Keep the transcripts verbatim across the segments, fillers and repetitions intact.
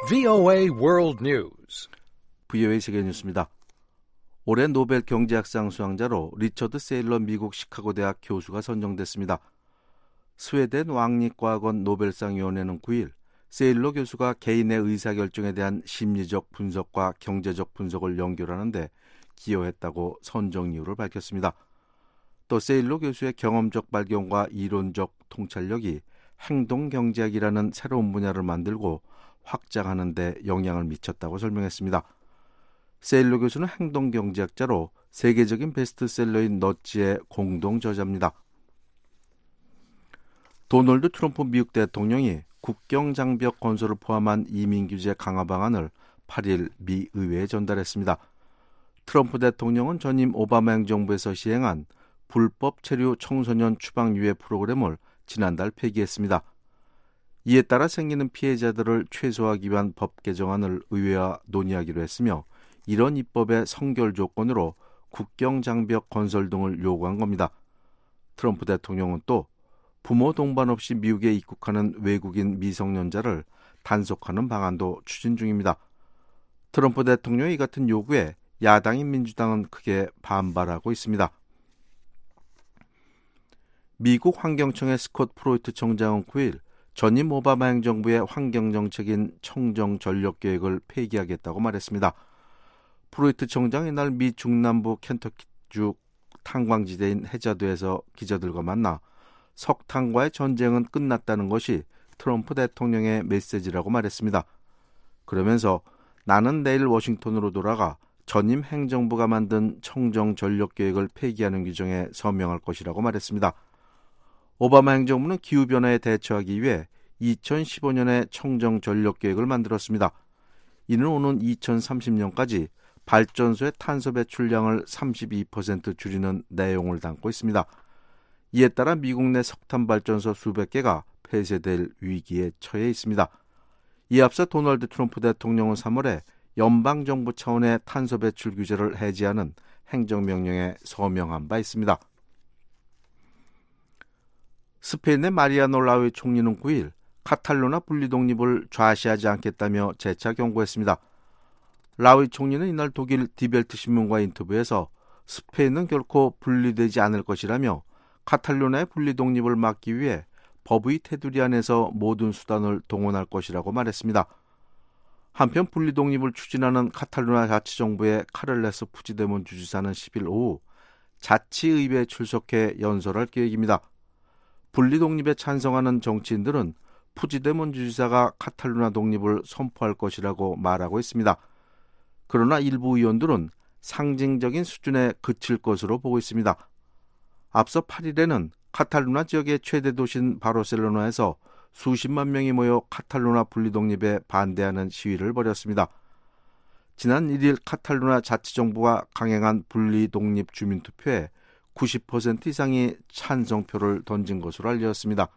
브이오에이 World News. 브이오에이 세계 뉴스입니다. 올해 노벨 경제학상 수상자로 리처드 세일러 미국 시카고 대학 교수가 선정됐습니다. 스웨덴 왕립과학원 노벨상위원회는 구 일 세일러 교수가 개인의 의사결정에 대한 심리적 분석과 경제적 분석을 연결하는 데 기여했다고 선정 이유를 밝혔습니다. 또 세일러 교수의 경험적 발견과 이론적 통찰력이 행동경제학이라는 새로운 분야를 만들고 확장하는 데 영향을 미쳤다고 설명했습니다. 세일러 교수는 행동경제학자로 세계적인 베스트셀러인 너츠의 공동 저자입니다. 도널드 트럼프 미국 대통령이 국경장벽 건설을 포함한 이민규제 강화 방안을 팔 일 미 의회에 전달했습니다. 트럼프 대통령은 전임 오바마 행정부에서 시행한 불법 체류 청소년 추방 유예 프로그램을 지난달 폐기했습니다. 이에 따라 생기는 피해자들을 최소화하기 위한 법 개정안을 의회와 논의하기로 했으며 이런 입법의 성결 조건으로 국경장벽 건설 등을 요구한 겁니다. 트럼프 대통령은 또 부모 동반 없이 미국에 입국하는 외국인 미성년자를 단속하는 방안도 추진 중입니다. 트럼프 대통령의 이 같은 요구에 야당인 민주당은 크게 반발하고 있습니다. 미국 환경청의 스콧 프로이트 청장은 구 일 전임 오바마 행정부의 환경정책인 청정전력계획을 폐기하겠다고 말했습니다. 프로이트 청장이 이날 미 중남부 켄터키주 탄광지대인 해자드에서 기자들과 만나 석탄과의 전쟁은 끝났다는 것이 트럼프 대통령의 메시지라고 말했습니다. 그러면서 나는 내일 워싱턴으로 돌아가 전임 행정부가 만든 청정전력계획을 폐기하는 규정에 서명할 것이라고 말했습니다. 오바마 행정부는 기후변화에 대처하기 위해 이천십오 년에 청정전력계획을 만들었습니다. 이는 오는 이천삼십 년까지 발전소의 탄소 배출량을 삼십이 퍼센트 줄이는 내용을 담고 있습니다. 이에 따라 미국 내 석탄 발전소 수백 개가 폐쇄될 위기에 처해 있습니다. 이에 앞서 도널드 트럼프 대통령은 삼월에 연방정부 차원의 탄소 배출 규제를 해제하는 행정명령에 서명한 바 있습니다. 스페인의 마리아노 라우이 총리는 구 일 카탈루나 분리 독립을 좌시하지 않겠다며 재차 경고했습니다. 라우이 총리는 이날 독일 디벨트 신문과 인터뷰에서 스페인은 결코 분리되지 않을 것이라며 카탈루나의 분리 독립을 막기 위해 법의 테두리 안에서 모든 수단을 동원할 것이라고 말했습니다. 한편 분리 독립을 추진하는 카탈루나 자치정부의 카를레스 푸지데몬 주지사는 십 일 오후 자치의회에 출석해 연설할 계획입니다. 분리 독립에 찬성하는 정치인들은 푸지데몬 주지사가 카탈루나 독립을 선포할 것이라고 말하고 있습니다. 그러나 일부 의원들은 상징적인 수준에 그칠 것으로 보고 있습니다. 앞서 팔 일에는 카탈루나 지역의 최대 도시인 바르셀로나에서 수십만 명이 모여 카탈루나 분리 독립에 반대하는 시위를 벌였습니다. 지난 일 일 카탈루나 자치정부가 강행한 분리 독립 주민투표에 구십 퍼센트 이상이 찬성표를 던진 것으로 알려졌습니다.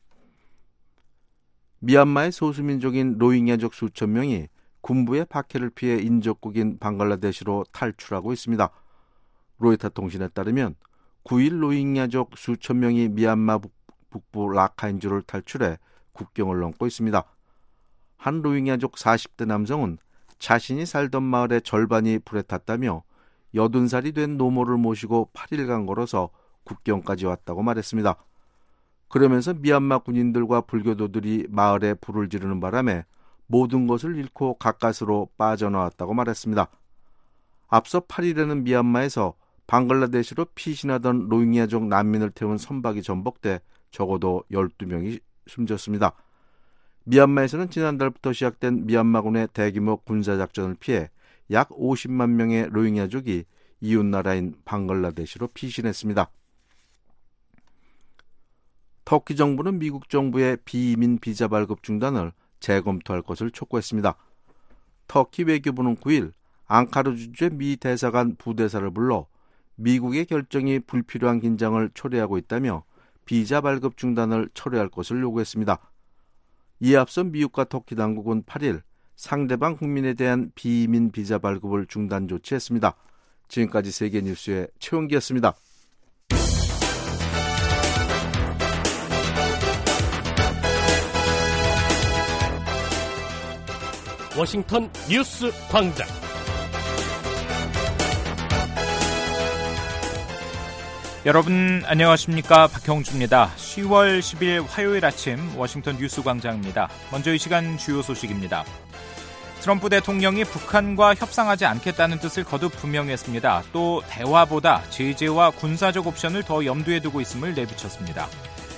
미얀마의 소수민족인 로힝야족 수천 명이 군부의 박해를 피해 인접국인 방글라데시로 탈출하고 있습니다. 로이터 통신에 따르면 구 일 로힝야족 수천 명이 미얀마 북부 라카인주를 탈출해 국경을 넘고 있습니다. 한 로힝야족 사십 대 남성은 자신이 살던 마을의 절반이 불에 탔다며 여든 살이 된 노모를 모시고 팔 일간 걸어서 국경까지 왔다고 말했습니다. 그러면서 미얀마 군인들과 불교도들이 마을에 불을 지르는 바람에 모든 것을 잃고 가까스로 빠져나왔다고 말했습니다. 앞서 팔 일에는 미얀마에서 방글라데시로 피신하던 로힝야족 난민을 태운 선박이 전복돼 적어도 열두 명이 숨졌습니다. 미얀마에서는 지난달부터 시작된 미얀마군의 대규모 군사작전을 피해 약 오십만 명의 로힝야족이 이웃나라인 방글라데시로 피신했습니다. 터키 정부는 미국 정부의 비이민 비자 발급 중단을 재검토할 것을 촉구했습니다. 터키 외교부는 구 일 앙카르 주재 미 대사관 부대사를 불러 미국의 결정이 불필요한 긴장을 초래하고 있다며 비자 발급 중단을 철회할 것을 요구했습니다. 이에 앞서 미국과 터키 당국은 팔 일 상대방 국민에 대한 비이민 비자 발급을 중단 조치했습니다. 지금까지 세계뉴스의 최원기였습니다. 워싱턴 뉴스 광장. 여러분 안녕하십니까? 박형주입니다. 시월 십일 화요일 아침 워싱턴 뉴스 광장입니다. 먼저 이 시간 주요 소식입니다. 트럼프 대통령이 북한과 협상하지 않겠다는 뜻을 거듭 분명했습니다. 또 대화보다 제재와 군사적 옵션을 더 염두에 두고 있음을 내비쳤습니다.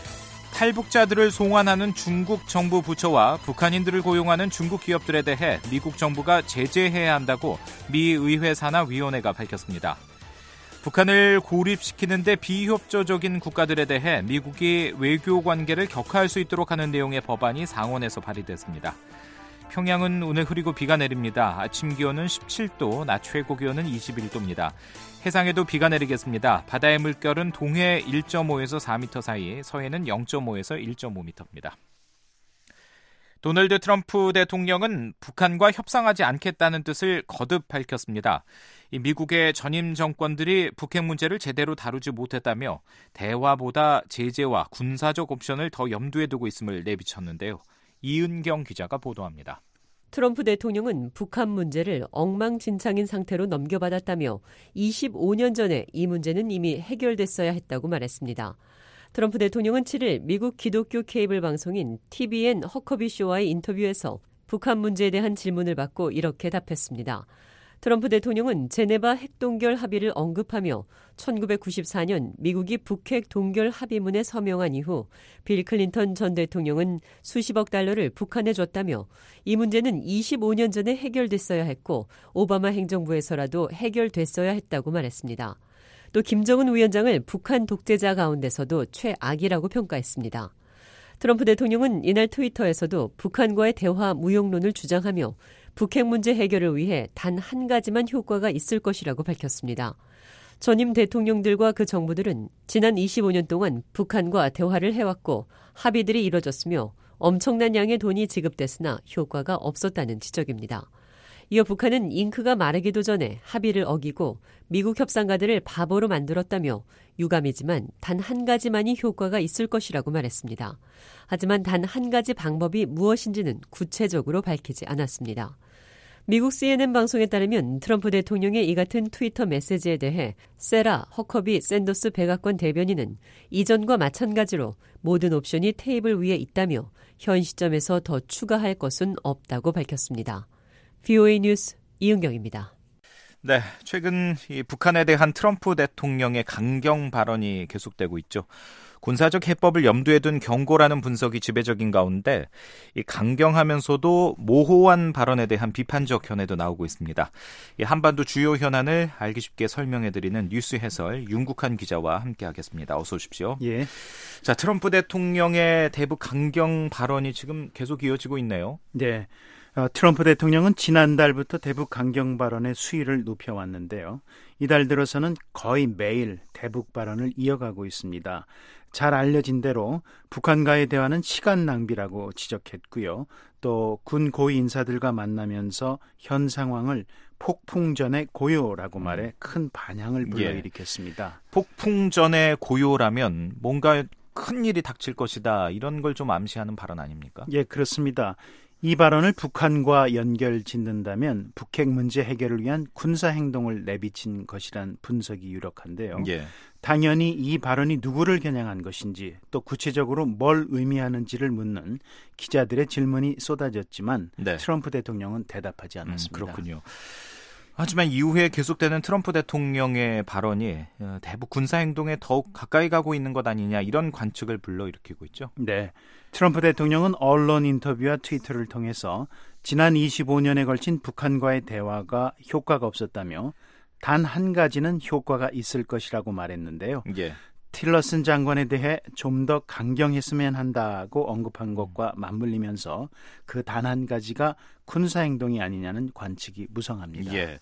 탈북자들을 송환하는 중국 정부 부처와 북한인들을 고용하는 중국 기업들에 대해 미국 정부가 제재해야 한다고 미 의회 산하위원회가 밝혔습니다. 북한을 고립시키는 데 비협조적인 국가들에 대해 미국이 외교 관계를 격화할 수 있도록 하는 내용의 법안이 상원에서 발의됐습니다. 평양은 오늘 흐리고 비가 내립니다. 아침 기온은 십칠 도, 낮 최고 기온은 이십일 도입니다. 해상에도 비가 내리겠습니다. 바다의 물결은 동해 일 점 오에서 사 미터 사이, 서해는 영 점 오에서 일 점 오 미터입니다. 도널드 트럼프 대통령은 북한과 협상하지 않겠다는 뜻을 거듭 밝혔습니다. 이 미국의 전임 정권들이 북핵 문제를 제대로 다루지 못했다며 대화보다 제재와 군사적 옵션을 더 염두에 두고 있음을 내비쳤는데요. 이은경 기자가 보도합니다. 트럼프 대통령은 북한 문제를 엉망진창인 상태로 넘겨받았다며 이십오 년 전에 이 문제는 이미 해결됐어야 했다고 말했습니다. 트럼프 대통령은 칠 일 미국 기독교 케이블 방송인 티비엔 허커비 쇼와의 인터뷰에서 북한 문제에 대한 질문을 받고 이렇게 답했습니다. 트럼프 대통령은 제네바 핵동결 합의를 언급하며 천구백구십사 년 미국이 북핵 동결 합의문에 서명한 이후 빌 클린턴 전 대통령은 수십억 달러를 북한에 줬다며 이 문제는 이십오 년 전에 해결됐어야 했고 오바마 행정부에서라도 해결됐어야 했다고 말했습니다. 또 김정은 위원장을 북한 독재자 가운데서도 최악이라고 평가했습니다. 트럼프 대통령은 이날 트위터에서도 북한과의 대화 무용론을 주장하며 북핵 문제 해결을 위해 단 한 가지만 효과가 있을 것이라고 밝혔습니다. 전임 대통령들과 그 정부들은 지난 이십오 년 동안 북한과 대화를 해왔고 합의들이 이뤄졌으며 엄청난 양의 돈이 지급됐으나 효과가 없었다는 지적입니다. 이어 북한은 잉크가 마르기도 전에 합의를 어기고 미국 협상가들을 바보로 만들었다며 유감이지만 단 한 가지만이 효과가 있을 것이라고 말했습니다. 하지만 단 한 가지 방법이 무엇인지는 구체적으로 밝히지 않았습니다. 미국 씨엔엔 방송에 따르면 트럼프 대통령의 이 같은 트위터 메시지에 대해 세라 허커비 샌더스 백악관 대변인은 이전과 마찬가지로 모든 옵션이 테이블 위에 있다며 현 시점에서 더 추가할 것은 없다고 밝혔습니다. 브이오에이 뉴스 이은경입니다. 네, 최근 이 북한에 대한 트럼프 대통령의 강경 발언이 계속되고 있죠. 군사적 해법을 염두에 둔 경고라는 분석이 지배적인 가운데 이 강경하면서도 모호한 발언에 대한 비판적 견해도 나오고 있습니다. 이 한반도 주요 현안을 알기 쉽게 설명해드리는 뉴스 해설 윤국한 기자와 함께하겠습니다. 어서 오십시오. 예. 자, 트럼프 대통령의 대북 강경 발언이 지금 계속 이어지고 있네요. 네. 어, 트럼프 대통령은 지난달부터 대북 강경 발언의 수위를 높여왔는데요. 이달 들어서는 거의 매일 대북 발언을 이어가고 있습니다. 잘 알려진 대로 북한과의 대화는 시간 낭비라고 지적했고요. 또 군 고위 인사들과 만나면서 현 상황을 폭풍전의 고요라고 말해 큰 반향을 불러일으켰습니다. 예. 폭풍전의 고요라면 뭔가 큰 일이 닥칠 것이다, 이런 걸 좀 암시하는 발언 아닙니까? 예, 그렇습니다. 이 발언을 북한과 연결 짓는다면 북핵 문제 해결을 위한 군사행동을 내비친 것이란 분석이 유력한데요. 예. 당연히 이 발언이 누구를 겨냥한 것인지 또 구체적으로 뭘 의미하는지를 묻는 기자들의 질문이 쏟아졌지만 네. 트럼프 대통령은 대답하지 않았습니다. 음, 그렇군요. 하지만 이후에 계속되는 트럼프 대통령의 발언이 대북 군사행동에 더욱 가까이 가고 있는 것 아니냐, 이런 관측을 불러일으키고 있죠. 네, 트럼프 대통령은 언론 인터뷰와 트위터를 통해서 지난 이십오 년에 걸친 북한과의 대화가 효과가 없었다며 단 한 가지는 효과가 있을 것이라고 말했는데요. 예. 틸러슨 장관에 대해 좀 더 강경했으면 한다고 언급한 것과 맞물리면서 그 단 한 가지가 군사행동이 아니냐는 관측이 무성합니다. 예.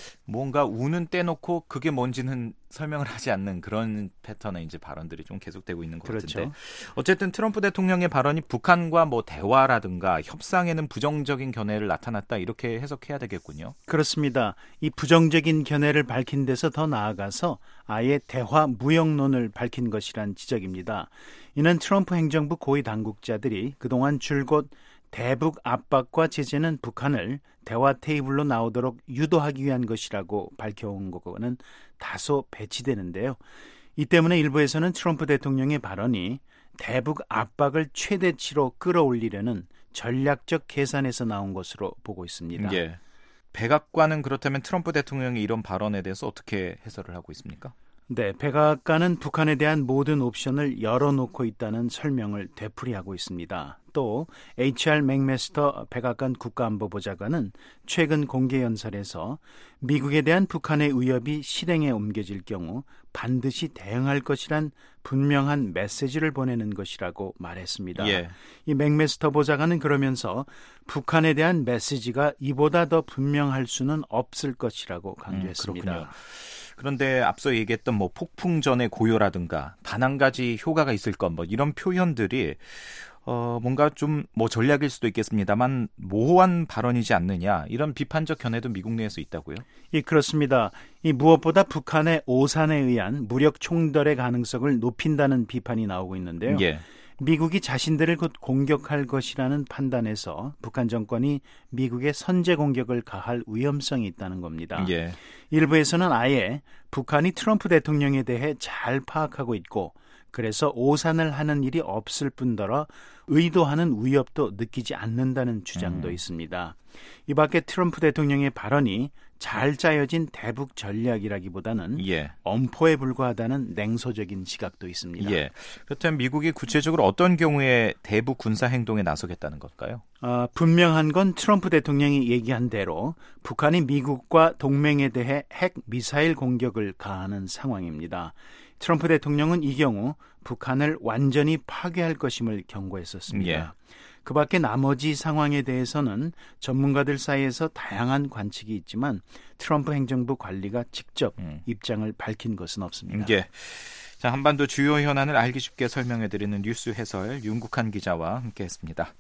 뭔가 우는 떼놓고 그게 뭔지는 설명을 하지 않는 그런 패턴의 이제 발언들이 좀 계속되고 있는 것 그렇죠. 같은데, 어쨌든 트럼프 대통령의 발언이 북한과 뭐 대화라든가 협상에는 부정적인 견해를 나타났다, 이렇게 해석해야 되겠군요. 그렇습니다. 이 부정적인 견해를 밝힌 데서 더 나아가서 아예 대화 무역론을 밝힌 것이란 지적입니다. 이는 트럼프 행정부 고위 당국자들이 그동안 줄곧 대북 압박과 제재는 북한을 대화 테이블로 나오도록 유도하기 위한 것이라고 밝혀온 거는 다소 배치되는데요. 이 때문에 일부에서는 트럼프 대통령의 발언이 대북 압박을 최대치로 끌어올리려는 전략적 계산에서 나온 것으로 보고 있습니다. 예. 백악관은 그렇다면 트럼프 대통령의 이런 발언에 대해서 어떻게 해설을 하고 있습니까? 네, 백악관은 북한에 대한 모든 옵션을 열어놓고 있다는 설명을 되풀이하고 있습니다. 또 에이치알 맥메스터 백악관 국가안보보좌관은 최근 공개 연설에서 미국에 대한 북한의 위협이 실행에 옮겨질 경우 반드시 대응할 것이란 분명한 메시지를 보내는 것이라고 말했습니다. 예. 이 맥메스터 보좌관은 그러면서 북한에 대한 메시지가 이보다 더 분명할 수는 없을 것이라고 강조했습니다. 음, 그런데 앞서 얘기했던 뭐 폭풍전의 고요라든가 단 한 가지 효과가 있을 것 뭐 이런 표현들이 어 뭔가 좀 뭐 전략일 수도 있겠습니다만 모호한 발언이지 않느냐 이런 비판적 견해도 미국 내에서 있다고요? 예, 그렇습니다. 이 무엇보다 북한의 오산에 의한 무력 총벌의 가능성을 높인다는 비판이 나오고 있는데요. 예. 미국이 자신들을 곧 공격할 것이라는 판단에서 북한 정권이 미국에 선제 공격을 가할 위험성이 있다는 겁니다. 예. 일부에서는 아예 북한이 트럼프 대통령에 대해 잘 파악하고 있고 그래서 오산을 하는 일이 없을 뿐더러 의도하는 위협도 느끼지 않는다는 주장도 음. 있습니다. 이 밖에 트럼프 대통령의 발언이 잘 짜여진 대북 전략이라기보다는 예. 엄포에 불과하다는 냉소적인 시각도 있습니다. 예. 그렇다면 미국이 구체적으로 어떤 경우에 대북 군사 행동에 나서겠다는 걸까요? 어, 분명한 건 트럼프 대통령이 얘기한 대로 북한이 미국과 동맹에 대해 핵 미사일 공격을 가하는 상황입니다. 트럼프 대통령은 이 경우 북한을 완전히 파괴할 것임을 경고했었습니다. 예. 그 밖에 나머지 상황에 대해서는 전문가들 사이에서 다양한 관측이 있지만 트럼프 행정부 관리가 직접 음. 입장을 밝힌 것은 없습니다. 예. 자, 한반도 주요 현안을 알기 쉽게 설명해드리는 뉴스 해설 윤국한 기자와 함께했습니다.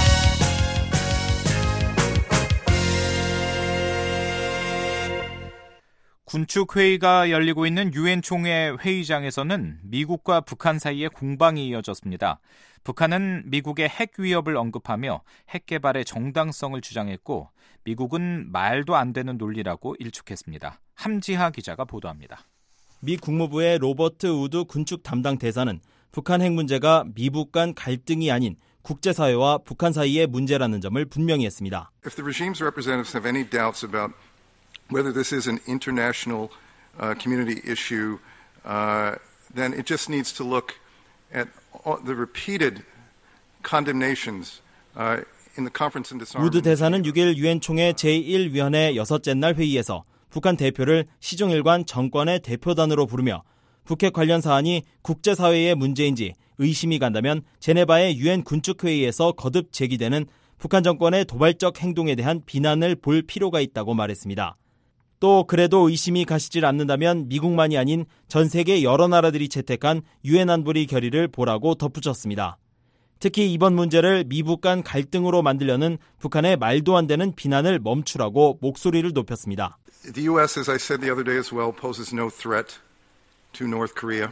군축회의가 열리고 있는 유엔 총회 회의장에서는 미국과 북한 사이에 공방이 이어졌습니다. 북한은 미국의 핵 위협을 언급하며 핵 개발의 정당성을 주장했고 미국은 말도 안 되는 논리라고 일축했습니다. 함지하 기자가 보도합니다. 미 국무부의 로버트 우드 군축 담당 대사는 북한 핵 문제가 미북 간 갈등이 아닌 국제사회와 북한 사이의 문제라는 점을 분명히 했습니다. If the regime's representatives have any doubts about whether this is an international uh, community issue, uh, then it just needs to look at all the repeated condemnations uh, in the conference on disarmament. 우드 대사는 육 일 유엔 총회 제일 위원회 여섯째 날 회의에서 북한 대표를 시종일관 정권의 대표단으로 부르며 북핵 관련 사안이 국제사회의 문제인지 의심이 간다면 제네바의 유엔 군축회의에서 거듭 제기되는 북한 정권의 도발적 행동에 대한 비난을 볼 필요가 있다고 말했습니다. 또 그래도 의심이 가시질 않는다면 미국만이 아닌 전 세계 여러 나라들이 채택한 유엔 안보리 결의를 보라고 덧붙였습니다. 특히 이번 문제를 미북 간 갈등으로 만들려는 북한의 말도 안 되는 비난을 멈추라고 목소리를 높였습니다. The U S, as I said the other day as well, poses no threat to North Korea.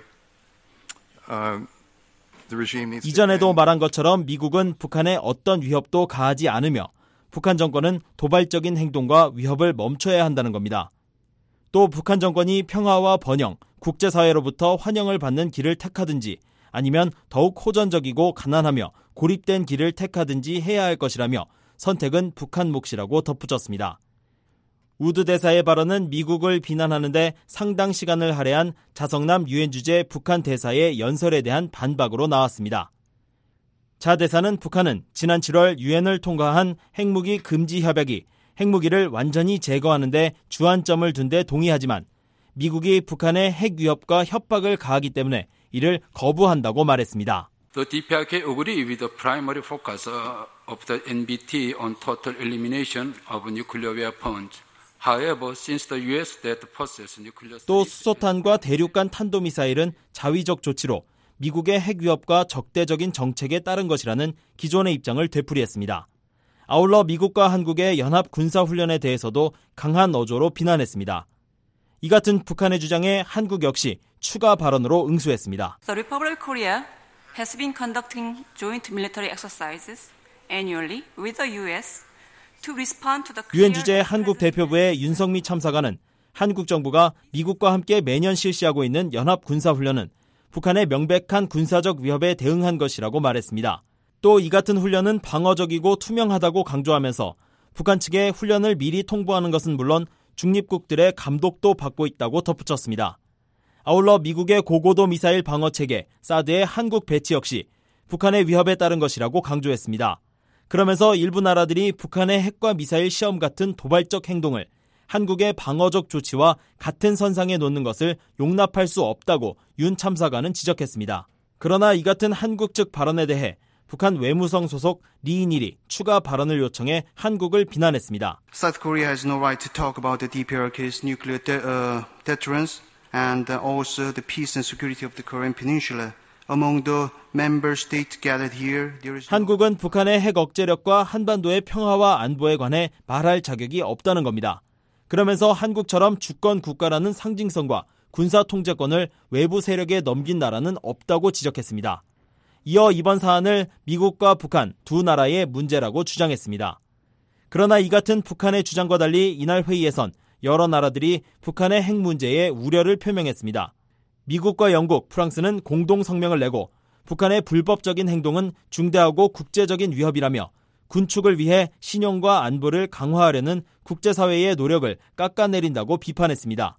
Uh, the regime needs to 이전에도 말한 것처럼 미국은 북한에 어떤 위협도 가하지 않으며 북한 정권은 도발적인 행동과 위협을 멈춰야 한다는 겁니다. 또 북한 정권이 평화와 번영, 국제사회로부터 환영을 받는 길을 택하든지 아니면 더욱 호전적이고 가난하며 고립된 길을 택하든지 해야 할 것이라며 선택은 북한 몫이라고 덧붙였습니다. 우드 대사의 발언은 미국을 비난하는데 상당 시간을 할애한 자성남 유엔 주재 북한 대사의 연설에 대한 반박으로 나왔습니다. 자 대사는 북한은 지난 칠월 유엔을 통과한 핵무기 금지 협약이 핵무기를 완전히 제거하는 데 주안점을 둔 데 동의하지만 미국이 북한의 핵 위협과 협박을 가하기 때문에 이를 거부한다고 말했습니다. The D P R K agree with the primary focus of the N B T on total elimination of nuclear weapons. However, since the U S that possess nuclear 또 수소탄과 대륙간 탄도미사일은 자위적 조치로 미국의 핵 위협과 적대적인 정책에 따른 것이라는 기존의 입장을 되풀이했습니다. 아울러 미국과 한국의 연합 군사훈련에 대해서도 강한 어조로 비난했습니다. 이 같은 북한의 주장에 한국 역시 추가 발언으로 응수했습니다. The Republic of Korea has been conducting joint military exercises annually with the U S to respond to the 유엔 주재 한국 대표부의 윤성미 참사관은 한국 정부가 미국과 함께 매년 실시하고 있는 연합 군사훈련은 북한의 명백한 군사적 위협에 대응한 것이라고 말했습니다. 또 이 같은 훈련은 방어적이고 투명하다고 강조하면서 북한 측에 훈련을 미리 통보하는 것은 물론 중립국들의 감독도 받고 있다고 덧붙였습니다. 아울러 미국의 고고도 미사일 방어체계 사드의 한국 배치 역시 북한의 위협에 따른 것이라고 강조했습니다. 그러면서 일부 나라들이 북한의 핵과 미사일 시험 같은 도발적 행동을 한국의 방어적 조치와 같은 선상에 놓는 것을 용납할 수 없다고 윤 참사관은 지적했습니다. 그러나 이 같은 한국 측 발언에 대해 북한 외무성 소속 리인일이 추가 발언을 요청해 한국을 비난했습니다. South Korea has no right to talk about the 디피알케이's nuclear de- uh, deterrence and also the peace and security of the Korean Peninsula. Among the member states gathered here, there is no... 한국은 북한의 핵 억제력과 한반도의 평화와 안보에 관해 말할 자격이 없다는 겁니다. 그러면서 한국처럼 주권 국가라는 상징성과 군사 통제권을 외부 세력에 넘긴 나라는 없다고 지적했습니다. 이어 이번 사안을 미국과 북한 두 나라의 문제라고 주장했습니다. 그러나 이 같은 북한의 주장과 달리 이날 회의에선 여러 나라들이 북한의 핵 문제에 우려를 표명했습니다. 미국과 영국, 프랑스는 공동 성명을 내고 북한의 불법적인 행동은 중대하고 국제적인 위협이라며 군축을 위해 신용과 안보를 강화하려는 국제사회의 노력을 깎아내린다고 비판했습니다.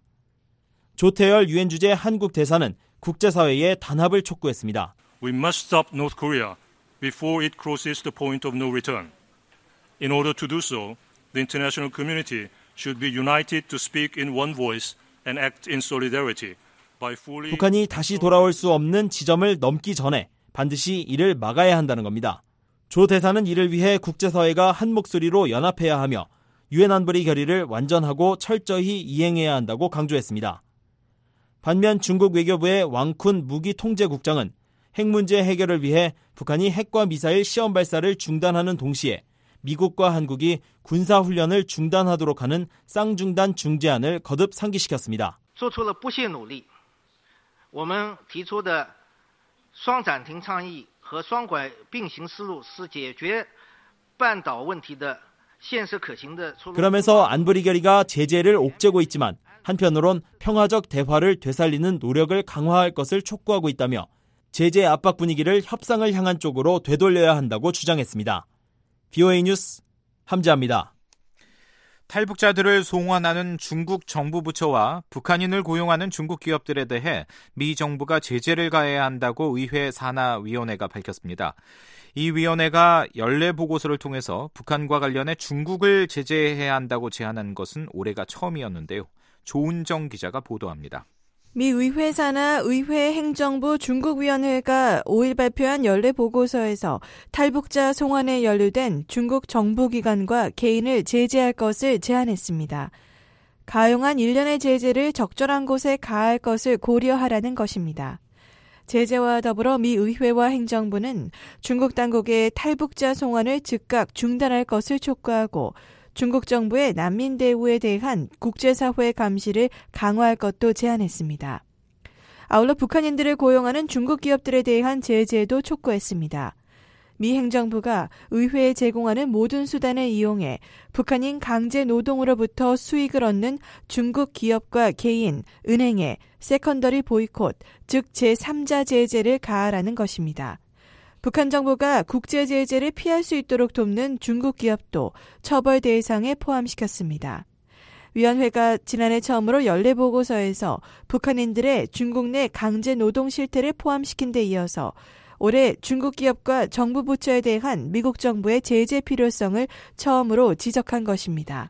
조태열 유엔 주재 한국 대사는 국제사회의 단합을 촉구했습니다. We must stop North Korea before it crosses the point of no return. In order to do so, the international community should be united to speak in one voice and act in solidarity. 북한이 다시 돌아올 수 없는 지점을 넘기 전에 반드시 이를 막아야 한다는 겁니다. 조 대사는 이를 위해 국제사회가 한 목소리로 연합해야 하며 유엔 안보리 결의를 완전하고 철저히 이행해야 한다고 강조했습니다. 반면 중국 외교부의 왕쿤 무기통제국장은 핵 문제 해결을 위해 북한이 핵과 미사일 시험 발사를 중단하는 동시에 미국과 한국이 군사훈련을 중단하도록 하는 쌍중단 중재안을 거듭 상기시켰습니다. 做出了不懈努力我们提出的双暂停倡议和双轨并行思路是解决半岛问题的现实可行的出路. 그러면서 안보리 결의가 제재를 옥죄고 있지만 한편으론 평화적 대화를 되살리는 노력을 강화할 것을 촉구하고 있다며 제재 압박 분위기를 협상을 향한 쪽으로 되돌려야 한다고 주장했습니다. 비오에이 뉴스 함재합니다. 탈북자들을 송환하는 중국 정부 부처와 북한인을 고용하는 중국 기업들에 대해 미 정부가 제재를 가해야 한다고 의회 산하위원회가 밝혔습니다. 이 위원회가 연례 보고서를 통해서 북한과 관련해 중국을 제재해야 한다고 제안한 것은 올해가 처음이었는데요. 조은정 기자가 보도합니다. 미 의회 산하 의회 행정부 중국위원회가 오일 발표한 연례 보고서에서 탈북자 송환에 연루된 중국 정부기관과 개인을 제재할 것을 제안했습니다. 가용한 일련의 제재를 적절한 곳에 가할 것을 고려하라는 것입니다. 제재와 더불어 미 의회와 행정부는 중국 당국의 탈북자 송환을 즉각 중단할 것을 촉구하고 중국 정부의 난민 대우에 대한 국제사회 감시를 강화할 것도 제안했습니다. 아울러 북한인들을 고용하는 중국 기업들에 대한 제재도 촉구했습니다. 미 행정부가 의회에 제공하는 모든 수단을 이용해 북한인 강제 노동으로부터 수익을 얻는 중국 기업과 개인, 은행에 세컨더리 보이콧, 즉 제삼자 제재를 가하라는 것입니다. 북한 정부가 국제 제재를 피할 수 있도록 돕는 중국 기업도 처벌 대상에 포함시켰습니다. 위원회가 지난해 처음으로 연례 보고서에서 북한인들의 중국 내 강제 노동 실태를 포함시킨 데 이어서 올해 중국 기업과 정부 부처에 대한 미국 정부의 제재 필요성을 처음으로 지적한 것입니다.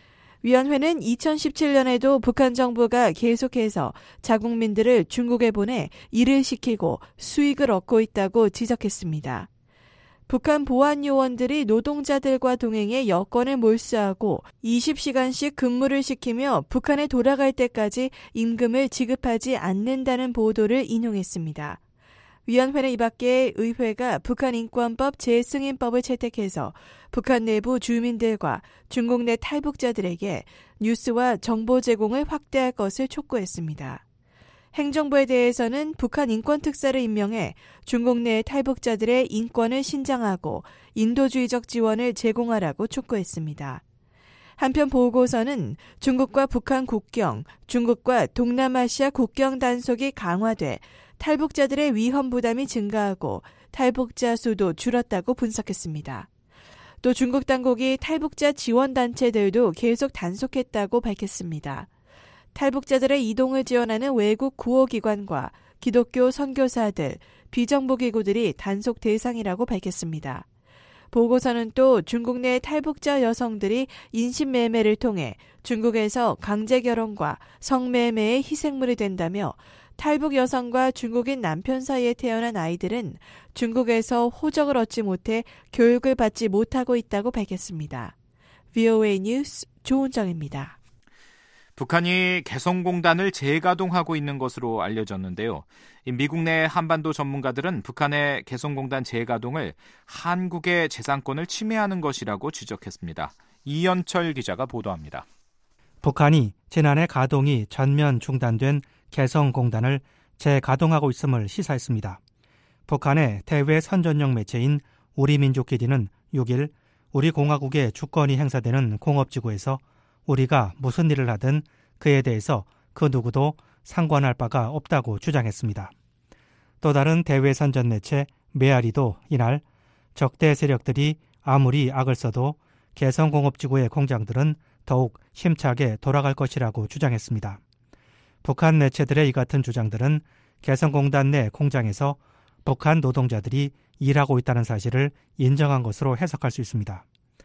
위원회는 이천십칠 년에도 북한 정부가 계속해서 자국민들을 중국에 보내 일을 시키고 수익을 얻고 있다고 지적했습니다. 북한 보안요원들이 노동자들과 동행해 여권을 몰수하고 이십 시간씩 근무를 시키며 북한에 돌아갈 때까지 임금을 지급하지 않는다는 보도를 인용했습니다. 위원회는 이 밖에 의회가 북한인권법 재승인법을 채택해서 북한 내부 주민들과 중국 내 탈북자들에게 뉴스와 정보 제공을 확대할 것을 촉구했습니다. 행정부에 대해서는 북한 인권특사를 임명해 중국 내 탈북자들의 인권을 신장하고 인도주의적 지원을 제공하라고 촉구했습니다. 한편 보고서는 중국과 북한 국경, 중국과 동남아시아 국경 단속이 강화돼 탈북자들의 위험 부담이 증가하고 탈북자 수도 줄었다고 분석했습니다. 또 중국 당국이 탈북자 지원단체들도 계속 단속했다고 밝혔습니다. 탈북자들의 이동을 지원하는 외국 구호기관과 기독교 선교사들, 비정부기구들이 단속 대상이라고 밝혔습니다. 보고서는 또 중국 내 탈북자 여성들이 인신매매를 통해 중국에서 강제결혼과 성매매의 희생물이 된다며 탈북 여성과 중국인 남편 사이에 태어난 아이들은 중국에서 호적을 얻지 못해 교육을 받지 못하고 있다고 밝혔습니다. 브이오에이 뉴스 조은정입니다. 북한이 개성공단을 재가동하고 있는 것으로 알려졌는데요. 미국 내 한반도 전문가들은 북한의 개성공단 재가동을 한국의 재산권을 침해하는 것이라고 지적했습니다. 이현철 기자가 보도합니다. 북한이 지난해 가동이 전면 중단된 개성공단을 재가동하고 있음을 시사했습니다. 북한의 대외 선전용 매체인 우리민족기디는 육 일 우리 공화국의 주권이 행사되는 공업지구에서 우리가 무슨 일을 하든 그에 대해서 그 누구도 상관할 바가 없다고 주장했습니다. 또 다른 대외 선전 매체 메아리도 이날 적대 세력들이 아무리 악을 써도 개성공업지구의 공장들은 더욱 힘차게 돌아갈 것이라고 주장했습니다. 북한 매체들의 이 같은 주장들은 개성공단 내 공장에서 북한 노동자들이 일하고 있다는 사실을 인정한 것으로 해석할 수 있습니다.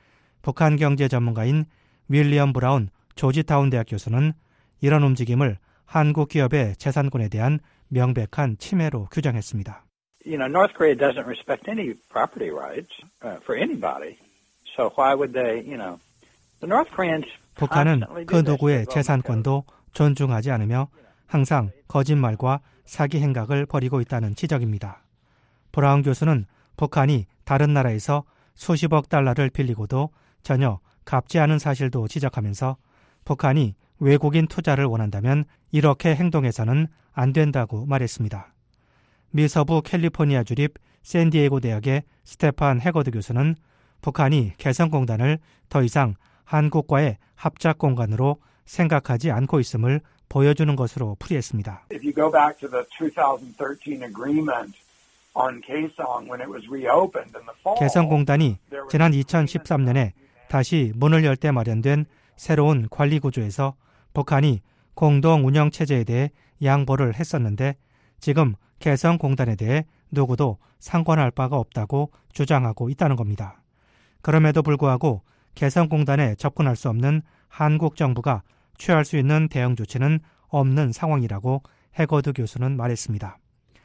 북한 경제 전문가인 윌리엄 브라운 조지타운 대학 교수는 이런 움직임을 한국 기업의 재산권에 대한 명백한 침해로 규정했습니다. You know, North Korea doesn't respect any property rights uh, for anybody. So why would they, you know, the North Koreans 북한은 그 누구의 재산권도 존중하지 않으며 항상 거짓말과 사기 행각을 벌이고 있다는 지적입니다. 브라운 교수는 북한이 다른 나라에서 수십억 달러를 빌리고도 전혀 갚지 않은 사실도 지적하면서 북한이 외국인 투자를 원한다면 이렇게 행동해서는 안 된다고 말했습니다. 미 서부 캘리포니아 주립 샌디에이고 대학의 스테판 해거드 교수는 북한이 개성공단을 더 이상 한국과의 합작 공간으로 생각하지 않고 있음을 보여주는 것으로 풀이했습니다. If you go back to the twenty thirteen agreement on Kaesong when it was reopened in the fall, 개성공단이 지난 이천십삼 년에 다시 문을 열 때 마련된 새로운 관리 구조에서 북한이 공동 운영 체제에 대해 양보를 했었는데 지금 개성공단에 대해 누구도 상관할 바가 없다고 주장하고 있다는 겁니다. 그럼에도 불구하고 개성공단에 접근할 수 없는 한국 정부가 취할 수 있는 대응 조치는 없는 상황이라고 해거드 교수는 말했습니다.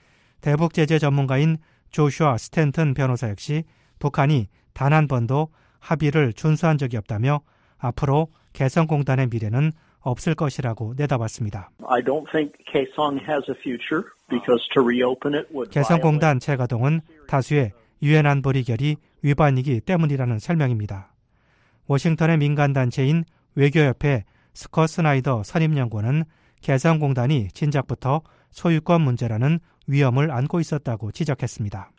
대북 제재 전문가인 조슈아 스탠튼 변호사 역시 북한이 단 한 번도 합의를 준수한 적이 없다며 앞으로 개성공단의 미래는 없을 것이라고 내다봤습니다. I don't think Kaesong has a future because to reopen it would 개성공단 재가동은 다수의 유엔 안보리 결의 위반이기 때문이라는 설명입니다. 워싱턴의 민간단체인 외교협회 스컷 스나이더 선임연구원은 개성공단이 진작부터 소유권 문제라는 위험을 안고 있었다고 지적했습니다.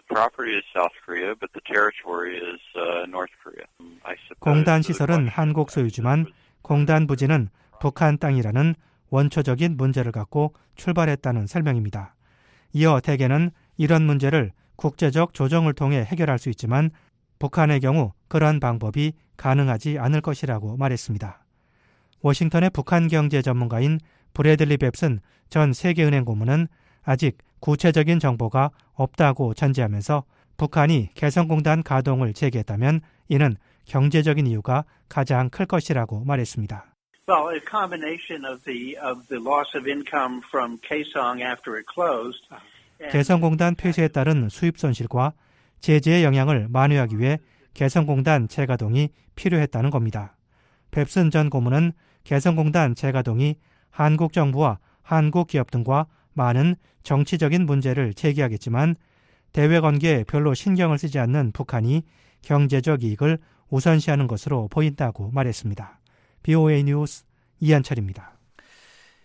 공단 시설은 한국 소유지만 공단 부지는 북한 땅이라는 원초적인 문제를 갖고 출발했다는 설명입니다. 이어 대개는 이런 문제를 국제적 조정을 통해 해결할 수 있지만 북한의 경우 그러한 방법이 가능하지 않을 것이라고 말했습니다. 워싱턴의 북한 경제 전문가인 브래들리 뱁슨 전 세계은행 고문은 아직 구체적인 정보가 없다고 전제하면서 북한이 개성공단 가동을 재개했다면 이는 경제적인 이유가 가장 클 것이라고 말했습니다. Well, a combination of the of the loss of income from Kaesong after it closed. 개성공단 폐쇄에 따른 수입 손실과 제재의 영향을 만회하기 위해 개성공단 재가동이 필요했다는 겁니다. 뱁슨 전 고문은 개성공단 재가동이 한국 정부와 한국 기업 등과 많은 정치적인 문제를 제기하겠지만 대외관계에 별로 신경을 쓰지 않는 북한이 경제적 이익을 우선시하는 것으로 보인다고 말했습니다. 브이오에이 뉴스 이한철입니다.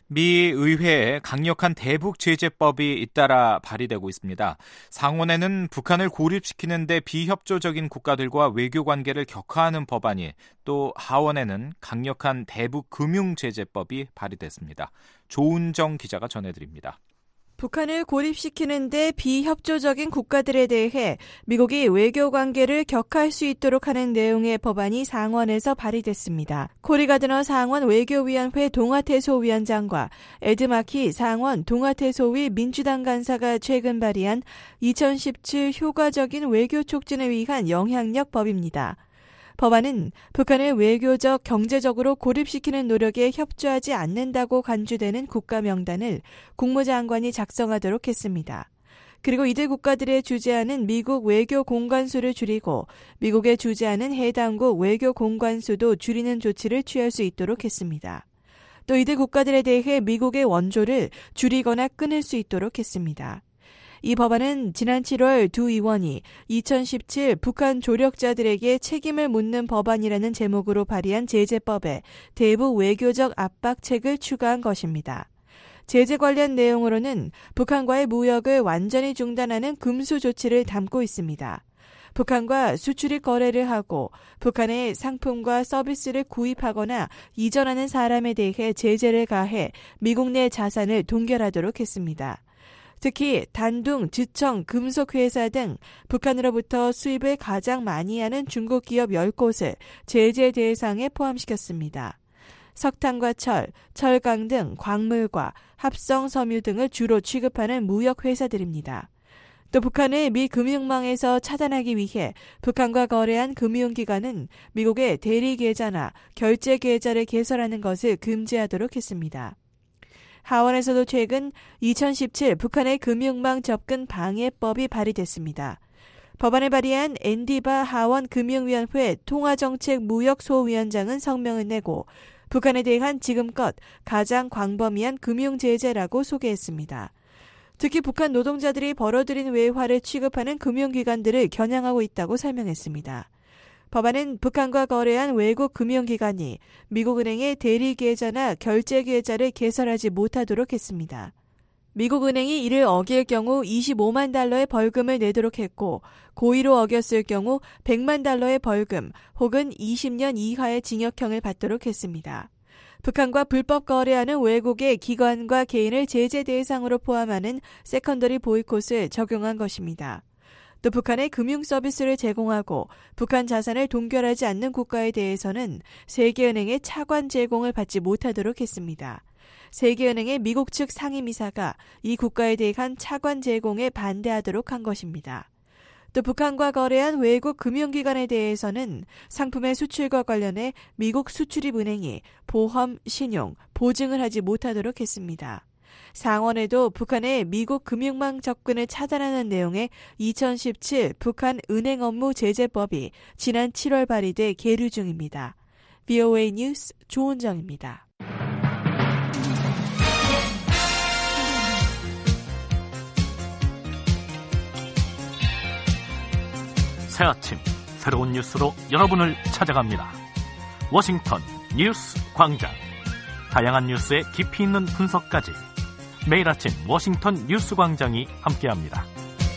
미 의회에 강력한 대북 제재법이 잇따라 발의되고 있습니다. 상원에는 북한을 고립시키는 데 비협조적인 국가들과 외교 관계를 격화하는 법안이, 또 하원에는 강력한 대북 금융 제재법이 발의됐습니다. 조은정 기자가 전해드립니다. 북한을 고립시키는데 비협조적인 국가들에 대해 미국이 외교 관계를 격화할 수 있도록 하는 내용의 법안이 상원에서 발의됐습니다. 코리 가드너 상원 외교위원회 동아태소위원장과 에드 마키 상원 동아태소위 민주당 간사가 최근 발의한 이천십칠 효과적인 외교 촉진을 위한 영향력 법입니다. 법안은 북한을 외교적, 경제적으로 고립시키는 노력에 협조하지 않는다고 간주되는 국가 명단을 국무장관이 작성하도록 했습니다. 그리고 이들 국가들의 주재하는 미국 외교 공관수를 줄이고 미국의 주재하는 해당국 외교 공관수도 줄이는 조치를 취할 수 있도록 했습니다. 또 이들 국가들에 대해 미국의 원조를 줄이거나 끊을 수 있도록 했습니다. 이 법안은 지난 칠월 두 의원이 이천십칠 북한 조력자들에게 책임을 묻는 법안이라는 제목으로 발의한 제재법에 대북 외교적 압박책을 추가한 것입니다. 제재 관련 내용으로는 북한과의 무역을 완전히 중단하는 금수 조치를 담고 있습니다. 북한과 수출입 거래를 하고 북한의 상품과 서비스를 구입하거나 이전하는 사람에 대해 제재를 가해 미국 내 자산을 동결하도록 했습니다. 특히 단둥, 지청, 금속회사 등 북한으로부터 수입을 가장 많이 하는 중국 기업 십 곳을 제재 대상에 포함시켰습니다. 석탄과 철, 철강 등 광물과 합성 섬유 등을 주로 취급하는 무역회사들입니다. 또 북한을 미 금융망에서 차단하기 위해 북한과 거래한 금융기관은 미국의 대리계좌나 결제계좌를 개설하는 것을 금지하도록 했습니다. 하원에서도 최근 이천십칠 북한의 금융망 접근 방해법이 발의됐습니다. 법안을 발의한 앤디바 하원 금융위원회 통화정책무역소위원장은 성명을 내고 북한에 대한 지금껏 가장 광범위한 금융제재라고 소개했습니다. 특히 북한 노동자들이 벌어들인 외화를 취급하는 금융기관들을 겨냥하고 있다고 설명했습니다. 법안은 북한과 거래한 외국 금융기관이 미국은행의 대리계좌나 결제계좌를 개설하지 못하도록 했습니다. 미국은행이 이를 어길 경우 이십오만 달러의 벌금을 내도록 했고 고의로 어겼을 경우 백만 달러의 벌금 혹은 이십 년 이하의 징역형을 받도록 했습니다. 북한과 불법 거래하는 외국의 기관과 개인을 제재 대상으로 포함하는 세컨더리 보이콧을 적용한 것입니다. 또 북한의 금융 서비스를 제공하고 북한 자산을 동결하지 않는 국가에 대해서는 세계은행의 차관 제공을 받지 못하도록 했습니다. 세계은행의 미국 측 상임이사가 이 국가에 대한 차관 제공에 반대하도록 한 것입니다. 또 북한과 거래한 외국 금융기관에 대해서는 상품의 수출과 관련해 미국 수출입은행이 보험, 신용, 보증을 하지 못하도록 했습니다. 상원에도 북한의 미국 금융망 접근을 차단하는 내용의 이천십칠 북한 은행 업무 제재법이 지난 칠월 발의돼 계류 중입니다. 브이오에이 뉴스 조은정입니다. 새 아침 새로운 뉴스로 여러분을 찾아갑니다. 워싱턴 뉴스 광장. 다양한 뉴스의 깊이 있는 분석까지 매일 아침 워싱턴 뉴스 광장이 함께합니다.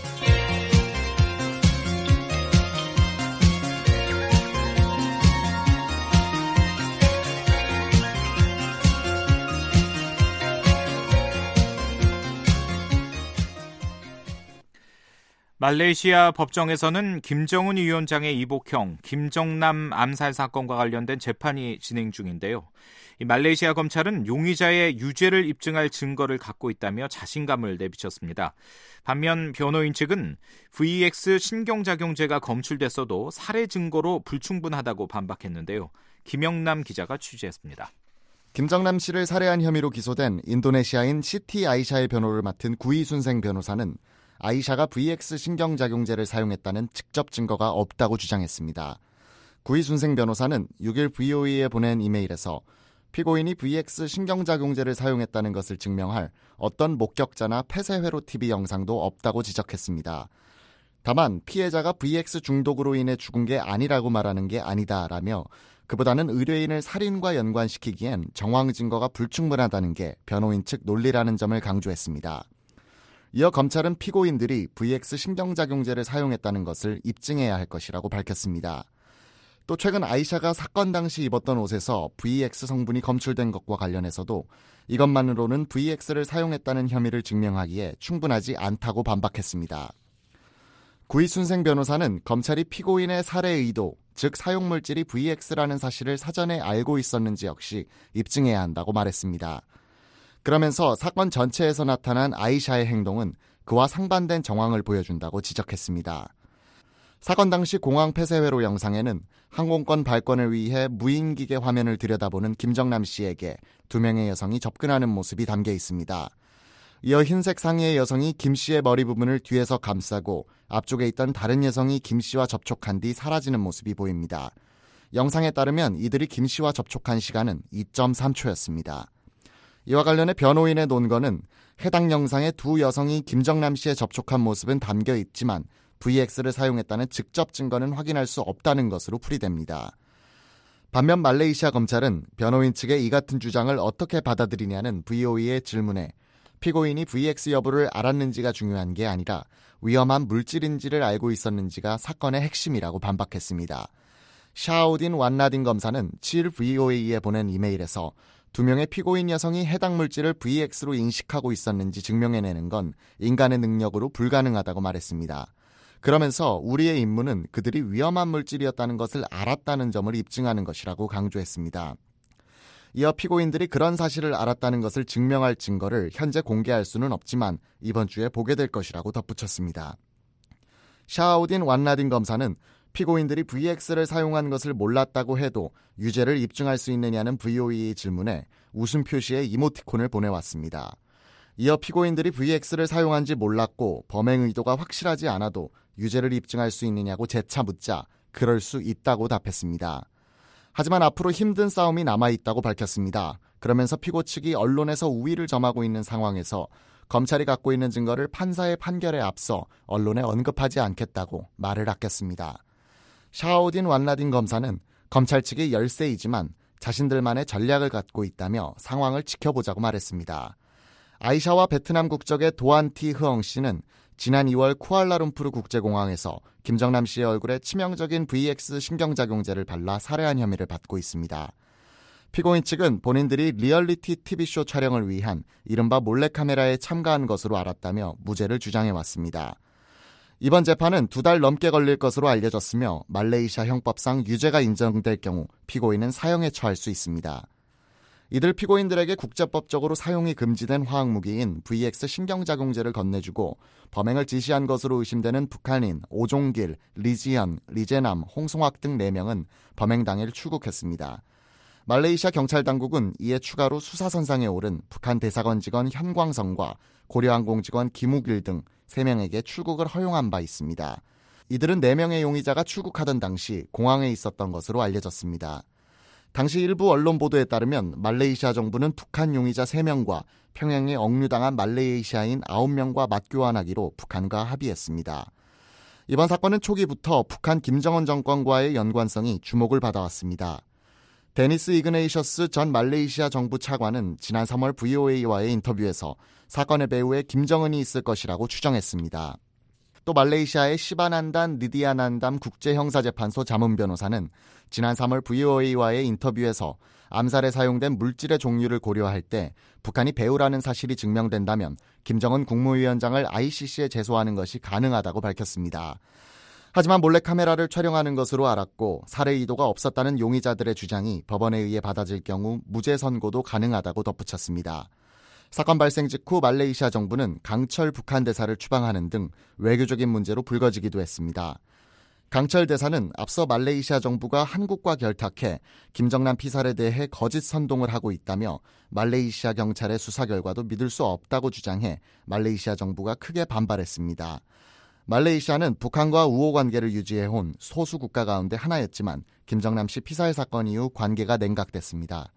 말레이시아 법정에서는 김정은 위원장의 이복형 김정남 암살 사건과 관련된 재판이 진행 중인데요. 이 말레이시아 검찰은 용의자의 유죄를 입증할 증거를 갖고 있다며 자신감을 내비쳤습니다. 반면 변호인 측은 브이엑스 신경작용죄가 검출됐어도 살해 증거로 불충분하다고 반박했는데요. 김영남 기자가 취재했습니다. 김정남 씨를 살해한 혐의로 기소된 인도네시아인 시티 아이샤의 변호를 맡은 구이순생 변호사는 아이샤가 브이엑스 신경작용제를 사용했다는 직접 증거가 없다고 주장했습니다. 구이순생 변호사는 육 일 브이오에이에 보낸 이메일에서 피고인이 브이엑스 신경작용제를 사용했다는 것을 증명할 어떤 목격자나 폐쇄회로 티비 영상도 없다고 지적했습니다. 다만 피해자가 브이엑스 중독으로 인해 죽은 게 아니라고 말하는 게 아니다라며 그보다는 의뢰인을 살인과 연관시키기엔 정황 증거가 불충분하다는 게 변호인 측 논리라는 점을 강조했습니다. 이어 검찰은 피고인들이 브이엑스 신경작용제를 사용했다는 것을 입증해야 할 것이라고 밝혔습니다. 또 최근 아이샤가 사건 당시 입었던 옷에서 브이엑스 성분이 검출된 것과 관련해서도 이것만으로는 브이엑스를 사용했다는 혐의를 증명하기에 충분하지 않다고 반박했습니다. 구이순생 변호사는 검찰이 피고인의 살해 의도, 즉 사용물질이 브이엑스라는 사실을 사전에 알고 있었는지 역시 입증해야 한다고 말했습니다. 그러면서 사건 전체에서 나타난 아이샤의 행동은 그와 상반된 정황을 보여준다고 지적했습니다. 사건 당시 공항 폐쇄회로 영상에는 항공권 발권을 위해 무인기계 화면을 들여다보는 김정남 씨에게 두 명의 여성이 접근하는 모습이 담겨 있습니다. 이어 흰색 상의의 여성이 김 씨의 머리 부분을 뒤에서 감싸고 앞쪽에 있던 다른 여성이 김 씨와 접촉한 뒤 사라지는 모습이 보입니다. 영상에 따르면 이들이 김 씨와 접촉한 시간은 이 점 삼 초였습니다. 이와 관련해 변호인의 논거는 해당 영상에 두 여성이 김정남 씨에 접촉한 모습은 담겨 있지만 브이엑스를 사용했다는 직접 증거는 확인할 수 없다는 것으로 풀이됩니다. 반면 말레이시아 검찰은 변호인 측의 이 같은 주장을 어떻게 받아들이냐는 브이오이의 질문에 피고인이 브이엑스 여부를 알았는지가 중요한 게 아니라 위험한 물질인지를 알고 있었는지가 사건의 핵심이라고 반박했습니다. 샤오딘 완나딘 검사는 칠 브이오에이에 보낸 이메일에서 두 명의 피고인 여성이 해당 물질을 브이엑스로 인식하고 있었는지 증명해내는 건 인간의 능력으로 불가능하다고 말했습니다. 그러면서 우리의 임무는 그들이 위험한 물질이었다는 것을 알았다는 점을 입증하는 것이라고 강조했습니다. 이어 피고인들이 그런 사실을 알았다는 것을 증명할 증거를 현재 공개할 수는 없지만 이번 주에 보게 될 것이라고 덧붙였습니다. 샤오딘 완나딘 검사는 피고인들이 브이엑스를 사용한 것을 몰랐다고 해도 유죄를 입증할 수 있느냐는 브이오이의 질문에 웃음 표시의 이모티콘을 보내왔습니다. 이어 피고인들이 브이엑스를 사용한지 몰랐고 범행 의도가 확실하지 않아도 유죄를 입증할 수 있느냐고 재차 묻자 그럴 수 있다고 답했습니다. 하지만 앞으로 힘든 싸움이 남아있다고 밝혔습니다. 그러면서 피고 측이 언론에서 우위를 점하고 있는 상황에서 검찰이 갖고 있는 증거를 판사의 판결에 앞서 언론에 언급하지 않겠다고 말을 아꼈습니다. 샤오딘 완나딘 검사는 검찰 측이 열세이지만 자신들만의 전략을 갖고 있다며 상황을 지켜보자고 말했습니다. 아이샤와 베트남 국적의 도안티 흐엉 씨는 지난 이월 쿠알라룸푸르 국제공항에서 김정남 씨의 얼굴에 치명적인 브이엑스 신경작용제를 발라 살해한 혐의를 받고 있습니다. 피고인 측은 본인들이 리얼리티 티비쇼 촬영을 위한 이른바 몰래카메라에 참가한 것으로 알았다며 무죄를 주장해왔습니다. 이번 재판은 두 달 넘게 걸릴 것으로 알려졌으며 말레이시아 형법상 유죄가 인정될 경우 피고인은 사형에 처할 수 있습니다. 이들 피고인들에게 국제법적으로 사용이 금지된 화학무기인 브이엑스 신경작용제를 건네주고 범행을 지시한 것으로 의심되는 북한인 오종길, 리지현, 리제남, 홍송학 등 네 명은 범행 당일 출국했습니다. 말레이시아 경찰당국은 이에 추가로 수사선상에 오른 북한 대사관 직원 현광성과 고려항공 직원 김우길 등 세 명에게 출국을 허용한 바 있습니다. 이들은 네 명의 용의자가 출국하던 당시 공항에 있었던 것으로 알려졌습니다. 당시 일부 언론 보도에 따르면 말레이시아 정부는 북한 용의자 세 명과 평양에 억류당한 말레이시아인 아홉 명과 맞교환하기로 북한과 합의했습니다. 이번 사건은 초기부터 북한 김정은 정권과의 연관성이 주목을 받아왔습니다. 데니스 이그네이셔스 전 말레이시아 정부 차관은 지난 삼월 브이오에이와의 인터뷰에서 사건의 배후에 김정은이 있을 것이라고 추정했습니다. 또 말레이시아의 시바난단 니디아난담 국제형사재판소 자문변호사는 지난 삼월 브이오에이와의 인터뷰에서 암살에 사용된 물질의 종류를 고려할 때 북한이 배후라는 사실이 증명된다면 김정은 국무위원장을 아이씨씨에 제소하는 것이 가능하다고 밝혔습니다. 하지만 몰래카메라를 촬영하는 것으로 알았고 살해 의도가 없었다는 용의자들의 주장이 법원에 의해 받아질 경우 무죄 선고도 가능하다고 덧붙였습니다. 사건 발생 직후 말레이시아 정부는 강철 북한 대사를 추방하는 등 외교적인 문제로 불거지기도 했습니다. 강철 대사는 앞서 말레이시아 정부가 한국과 결탁해 김정남 피살에 대해 거짓 선동을 하고 있다며 말레이시아 경찰의 수사 결과도 믿을 수 없다고 주장해 말레이시아 정부가 크게 반발했습니다. 말레이시아는 북한과 우호 관계를 유지해온 소수 국가 가운데 하나였지만 김정남 씨 피살 사건 이후 관계가 냉각됐습니다.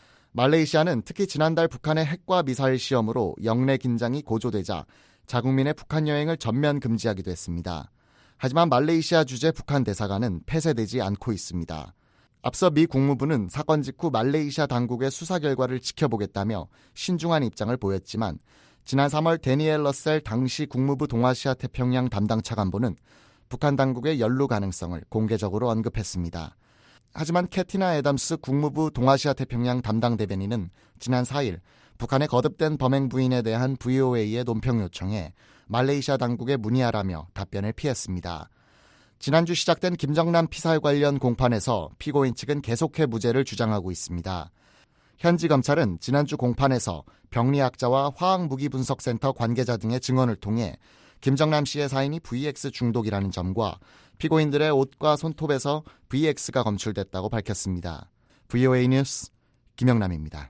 말레이시아는 특히 지난달 북한의 핵과 미사일 시험으로 영내 긴장이 고조되자 자국민의 북한 여행을 전면 금지하기도 했습니다. 하지만 말레이시아 주재 북한 대사관은 폐쇄되지 않고 있습니다. 앞서 미 국무부는 사건 직후 말레이시아 당국의 수사 결과를 지켜보겠다며 신중한 입장을 보였지만 지난 삼월 데니엘 러셀 당시 국무부 동아시아 태평양 담당 차관보는 북한 당국의 연루 가능성을 공개적으로 언급했습니다. 하지만 캐티나 애담스 국무부 동아시아 태평양 담당 대변인은 지난 사 일 북한의 거듭된 범행 부인에 대한 브이오에이의 논평 요청에 말레이시아 당국에 문의하라며 답변을 피했습니다. 지난주 시작된 김정남 피살 관련 공판에서 피고인 측은 계속해 무죄를 주장하고 있습니다. 현지 검찰은 지난주 공판에서 병리학자와 화학무기분석센터 관계자 등의 증언을 통해 김정남 씨의 사인이 브이엑스 중독이라는 점과 피고인들의 옷과 손톱에서 브이엑스가 검출됐다고 밝혔습니다. 브이오에이 뉴스 김영남입니다.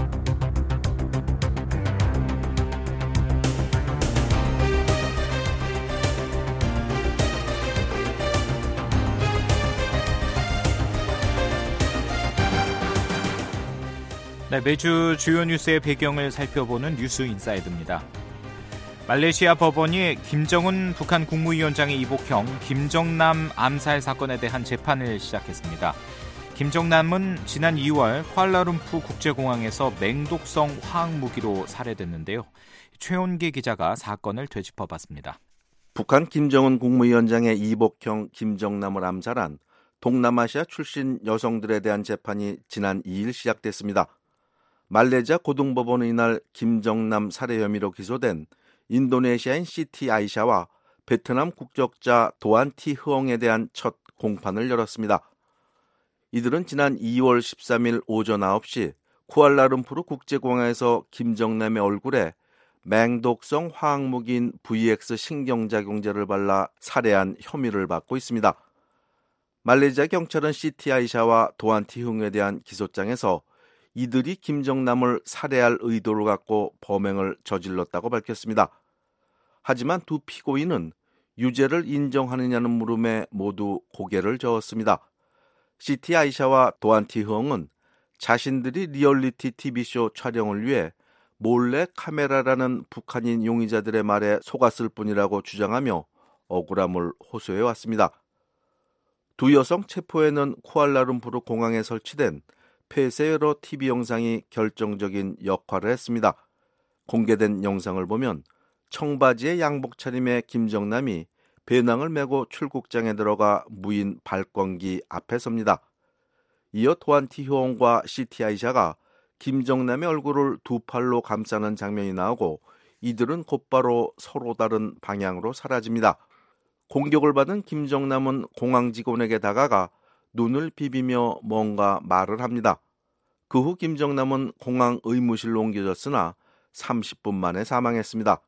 네, 매주 주요 뉴스의 배경을 살펴보는 뉴스 인사이드입니다. 말레이시아 법원이 김정은 북한 국무위원장의 이복형 김정남 암살 사건에 대한 재판을 시작했습니다. 김정남은 지난 이월 쿠알라룸푸 국제공항에서 맹독성 화학무기로 살해됐는데요. 최원기 기자가 사건을 되짚어봤습니다. 북한 김정은 국무위원장의 이복형 김정남을 암살한 동남아시아 출신 여성들에 대한 재판이 지난 이 일 시작됐습니다. 말레이시아 고등법원은 이날 김정남 살해 혐의로 기소된 인도네시아인 시티 아이샤와 베트남 국적자 도안 티 흐엉에 대한 첫 공판을 열었습니다. 이들은 지난 이월 십삼일 오전 아홉 시 쿠알라룸푸르 국제공항에서 김정남의 얼굴에 맹독성 화학무기인 브이엑스 신경작용제를 발라 살해한 혐의를 받고 있습니다. 말레이시아 경찰은 시티 아이샤와 도안 티 흐엉에 대한 기소장에서 이들이 김정남을 살해할 의도를 갖고 범행을 저질렀다고 밝혔습니다. 하지만 두 피고인은 유죄를 인정하느냐는 물음에 모두 고개를 저었습니다. 시티 아이샤와 도안 티 흐엉은 자신들이 리얼리티 티비쇼 촬영을 위해 몰래 카메라라는 북한인 용의자들의 말에 속았을 뿐이라고 주장하며 억울함을 호소해왔습니다. 두 여성 체포에는 쿠알라룸푸르 공항에 설치된 폐쇄 여러 티비 영상이 결정적인 역할을 했습니다. 공개된 영상을 보면 청바지에 양복 차림의 김정남이 배낭을 메고 출국장에 들어가 무인 발권기 앞에 섭니다. 이어 도안 티 흐엉과 시티 아이샤가 김정남의 얼굴을 두 팔로 감싸는 장면이 나오고 이들은 곧바로 서로 다른 방향으로 사라집니다. 공격을 받은 김정남은 공항 직원에게 다가가 눈을 비비며 뭔가 말을 합니다. 그 후 김정남은 공항 의무실로 옮겨졌으나 삼십 분 만에 사망했습니다.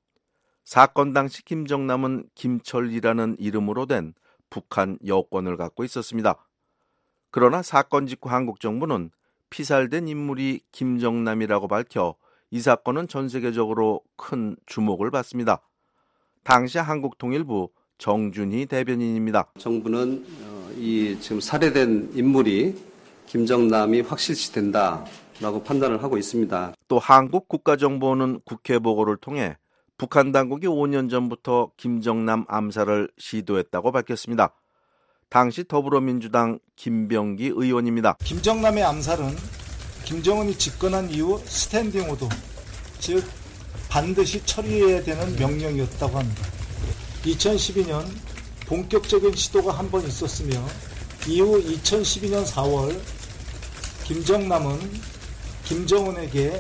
사건 당시 김정남은 김철이라는 이름으로 된 북한 여권을 갖고 있었습니다. 그러나 사건 직후 한국 정부는 피살된 인물이 김정남이라고 밝혀 이 사건은 전 세계적으로 큰 주목을 받습니다. 당시 한국통일부 정준희 대변인입니다. 정부는 이 지금 살해된 인물이 김정남이 확실시 된다라고 판단을 하고 있습니다. 또 한국 국가정보원은 국회 보고를 통해 북한 당국이 오 년 전부터 김정남 암살을 시도했다고 밝혔습니다. 당시 더불어민주당 김병기 의원입니다. 김정남의 암살은 김정은이 집권한 이후 스탠딩 오더, 즉 반드시 처리해야 되는 명령이었다고 합니다. 이천십이 년 본격적인 시도가 한 번 있었으며 이후 이천십이 년 사월 김정남은 김정은에게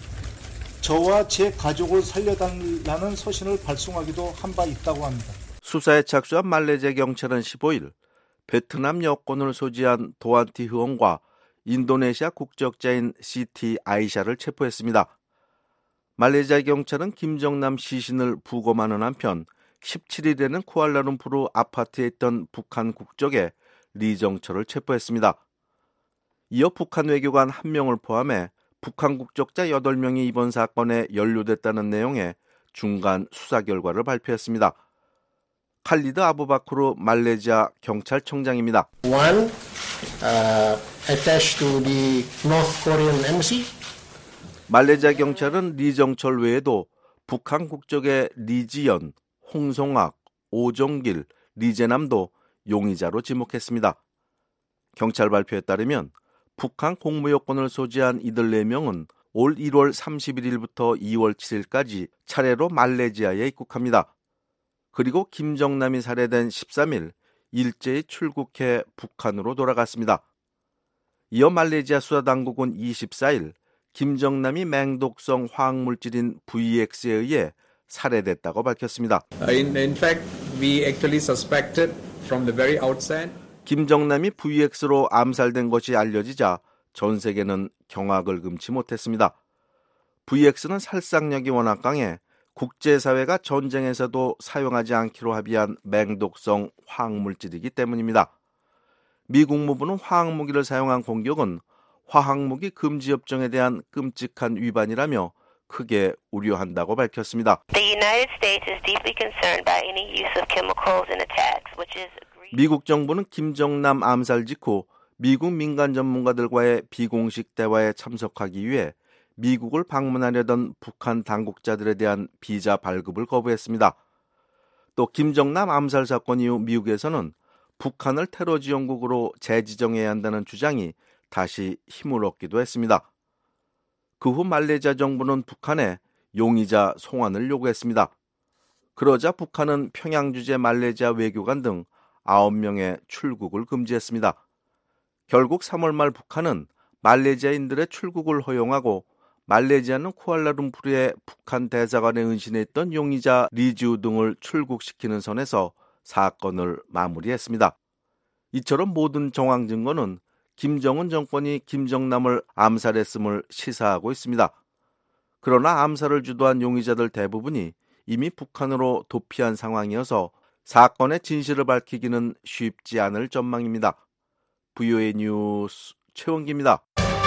저와 제 가족을 살려달라는 서신을 발송하기도 한 바 있다고 합니다. 수사에 착수한 말레이시아 경찰은 십오 일 베트남 여권을 소지한 도안 티 흐엉과 인도네시아 국적자인 시티 아이샤를 체포했습니다. 말레이시아 경찰은 김정남 시신을 부검하는 한편 십칠 일에는 쿠알라룸푸르 아파트에 있던 북한 국적의 리정철을 체포했습니다. 이어 북한 외교관 한 명을 포함해 북한 국적자 여덟 명이 이번 사건에 연루됐다는 내용의 중간 수사 결과를 발표했습니다. 칼리드 아부바크루 말레이시아 경찰청장입니다. One, uh, attached to the North Korean embassy. 말레이시아 경찰은 리정철 외에도 북한 국적의 리지연, 홍성학, 오정길, 리재남도 용의자로 지목했습니다. 경찰 발표에 따르면 북한 공무여권을 소지한 이들 네 명은 올 일월 삼십일일부터 이월 칠일까지 차례로 말레이시아에 입국합니다. 그리고 김정남이 살해된 십삼일 일제히 출국해 북한으로 돌아갔습니다. 이어 말레이시아 수사당국은 이십사일 김정남이 맹독성 화학물질인 브이엑스에 의해 살해됐다고 밝혔습니다. In, in fact, we actually suspected from the very outset. 김정남이 브이엑스로 암살된 것이 알려지자 전 세계는 경악을 금치 못했습니다. 브이엑스는 살상력이 워낙 강해 국제사회가 전쟁에서도 사용하지 않기로 합의한 맹독성 화학물질이기 때문입니다. 미 국무부는 화학무기를 사용한 공격은 화학무기 금지협정에 대한 끔찍한 위반이라며 크게 우려한다고 밝혔습니다. The United States is deeply concerned by any use of chemicals in attacks, which is 미국 정부는 김정남 암살 직후 미국 민간 전문가들과의 비공식 대화에 참석하기 위해 미국을 방문하려던 북한 당국자들에 대한 비자 발급을 거부했습니다. 또 김정남 암살 사건 이후 미국에서는 북한을 테러 지원국으로 재지정해야 한다는 주장이 다시 힘을 얻기도 했습니다. 그 후 말레이시아 정부는 북한에 용의자 송환을 요구했습니다. 그러자 북한은 평양 주재 말레이시아 외교관 등 아홉 명의 출국을 금지했습니다. 결국 삼월 말 북한은 말레이시아인들의 출국을 허용하고 말레이시아는 쿠알라룸푸르의 북한 대사관에 은신해 있던 용의자 리지우 등을 출국시키는 선에서 사건을 마무리했습니다. 이처럼 모든 정황 증거는 김정은 정권이 김정남을 암살했음을 시사하고 있습니다. 그러나 암살을 주도한 용의자들 대부분이 이미 북한으로 도피한 상황이어서 사건의 진실을 밝히기는 쉽지 않을 전망입니다. 브이오에이 뉴스 최원기입니다.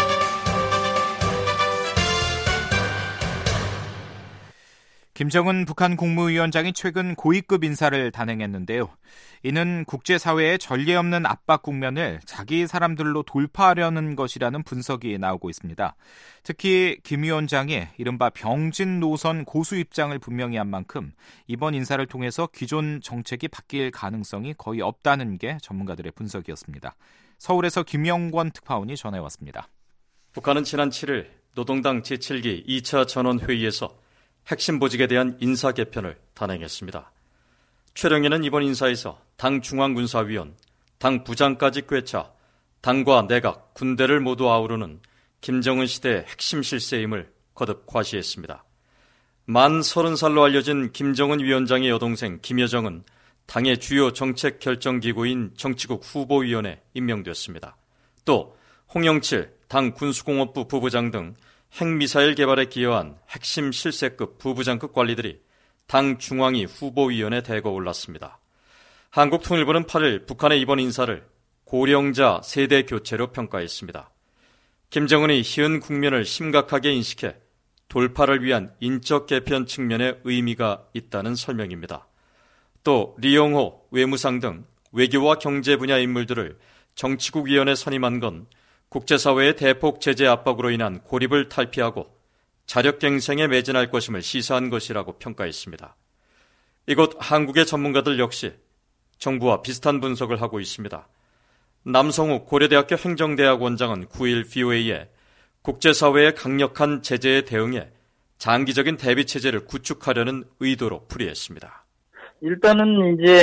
김정은 북한 국무위원장이 최근 고위급 인사를 단행했는데요. 이는 국제사회의 전례 없는 압박 국면을 자기 사람들로 돌파하려는 것이라는 분석이 나오고 있습니다. 특히 김 위원장이 이른바 병진 노선 고수 입장을 분명히 한 만큼 이번 인사를 통해서 기존 정책이 바뀔 가능성이 거의 없다는 게 전문가들의 분석이었습니다. 서울에서 김영권 특파원이 전해왔습니다. 북한은 지난 칠일 노동당 제칠기 이 차 전원회의에서 핵심 보직에 대한 인사 개편을 단행했습니다. 최령희는 이번 인사에서 당 중앙군사위원, 당 부장까지 꿰차 당과 내각, 군대를 모두 아우르는 김정은 시대의 핵심 실세임을 거듭 과시했습니다. 만 서른 살로 알려진 김정은 위원장의 여동생 김여정은 당의 주요 정책 결정기구인 정치국 후보위원회에 임명됐습니다. 또 홍영칠 당 군수공업부 부부장 등 핵미사일 개발에 기여한 핵심 실세급 부부장급 관리들이 당 중앙위 후보위원회 대거 올랐습니다. 한국통일부는 팔일 북한의 이번 인사를 고령자 세대 교체로 평가했습니다. 김정은이 희은 국면을 심각하게 인식해 돌파를 위한 인적 개편 측면의 의미가 있다는 설명입니다. 또 리용호 외무상 등 외교와 경제 분야 인물들을 정치국위원회에 선임한 건 국제사회의 대폭 제재 압박으로 인한 고립을 탈피하고 자력갱생에 매진할 것임을 시사한 것이라고 평가했습니다. 이곳 한국의 전문가들 역시 정부와 비슷한 분석을 하고 있습니다. 남성욱 고려대학교 행정대학 원장은 구일 브이오에이에 국제사회의 강력한 제재에 대응해 장기적인 대비체제를 구축하려는 의도로 풀이했습니다. 일단은 이제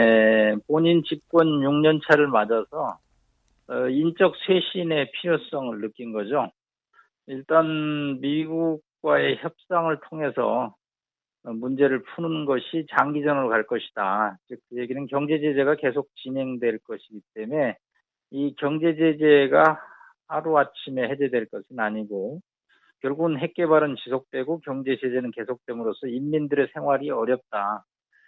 본인 집권 육 년 차를 맞아서 인적 쇄신의 필요성을 느낀 거죠. 일단 미국과의 협상을 통해서 문제를 푸는 것이 장기전으로 갈 것이다. 즉, 그 얘기는 경제 제재가 계속 진행될 것이기 때문에 이 경제 제재가 하루아침에 해제될 것은 아니고 결국은 핵 개발은 지속되고 경제 제재는 계속됨으로써 인민들의 생활이 어렵다.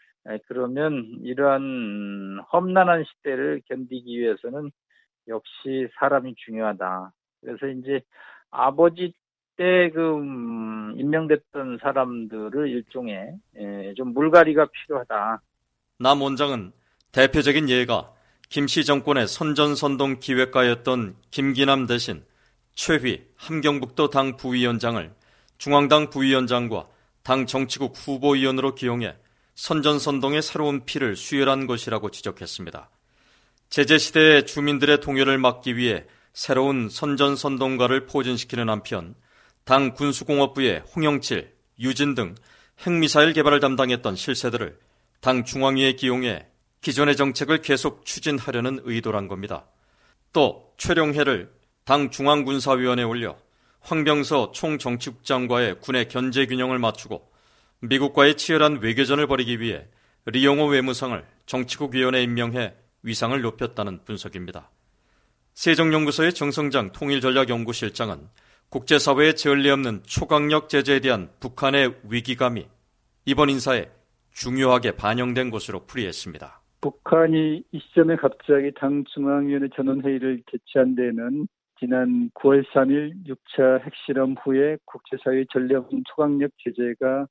그러면 이러한 험난한 시대를 견디기 위해서는 역시 사람이 중요하다. 그래서 이제 아버지 때 그 음, 임명됐던 사람들을 일종의 예, 좀 물갈이가 필요하다. 남 원장은 대표적인 예가 김씨 정권의 선전선동 기획가였던 김기남 대신 최휘 함경북도 당 부위원장을 중앙당 부위원장과 당 정치국 후보위원으로 기용해 선전선동의 새로운 피를 수혈한 것이라고 지적했습니다. 제재 시대의 주민들의 동요를 막기 위해 새로운 선전선동가를 포진시키는 한편 당 군수공업부의 홍영칠, 유진 등 핵미사일 개발을 담당했던 실세들을 당 중앙위에 기용해 기존의 정책을 계속 추진하려는 의도란 겁니다. 또 최룡해를 당 중앙군사위원회에 올려 황병서 총정치국장과의 군의 견제균형을 맞추고 미국과의 치열한 외교전을 벌이기 위해 리용호 외무상을 정치국위원회에 임명해 위상을 높였다는 분석입니다. 세종연구소의 정성장 통일전략연구실장은 국제사회의 전례 없는 초강력 제재에 대한 북한의 위기감이 이번 인사에 중요하게 반영된 것으로 풀이했습니다. 북한이 이 시점에 갑자기 당 중앙위원회 전원회의를 개최한 데에는 지난 구월 삼일 육 차 핵실험 후에 국제사회의 전례 없는 초강력 제재가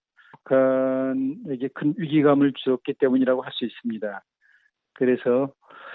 북한에게 큰 위기감을 주었기 때문이라고 할 수 있습니다. 그래서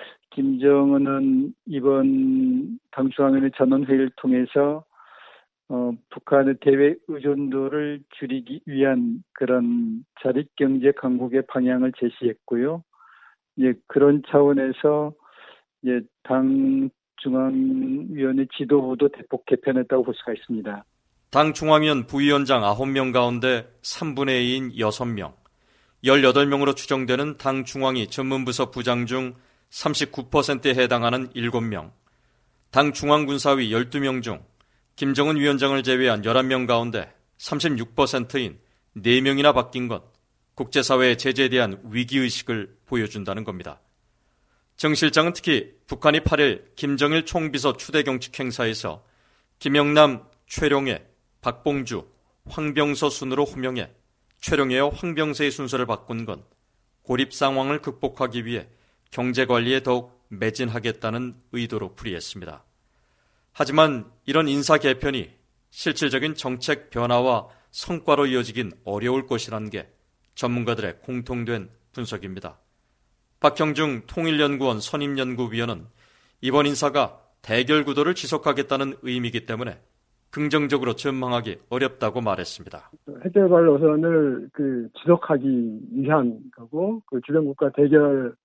김정은은 이번 당 중앙위원회 전원회의를 통해서 어, 북한의 대외 의존도를 줄이기 위한 그런 자립경제 강국의 방향을 제시했고요. 예, 그런 차원에서 예, 당 중앙위원회 지도부도 대폭 개편했다고 볼 수가 있습니다. 당 중앙위원 부위원장 아홉 명 가운데 삼분의 이인 여섯 명, 열여덟 명으로 추정되는 당 중앙위 전문부서 부장 중 삼십구 퍼센트에 해당하는 일곱 명, 당 중앙군사위 열두 명 중 김정은 위원장을 제외한 열한 명 가운데 삼십육 퍼센트인 네 명이나 바뀐 것, 국제사회의 제재에 대한 위기의식을 보여준다는 겁니다. 정 실장은 특히 북한이 팔일 김정일 총비서 추대경축 행사에서 김영남, 최룡해, 박봉주, 황병서 순으로 호명해 최룡해와 황병서의 순서를 바꾼 건 고립 상황을 극복하기 위해 경제관리에 더욱 매진하겠다는 의도로 풀이했습니다. 하지만 이런 인사 개편이 실질적인 정책 변화와 성과로 이어지긴 어려울 것이라는 게 전문가들의 공통된 분석입니다. 박형중 통일연구원 선임연구위원은 이번 인사가 대결 구도를 지속하겠다는 의미이기 때문에 긍정적으로 전망하기 어렵다고 말했습니다. 핵개발 노선을 그 지속하기 위한 거고, 그 주변 국가 대결을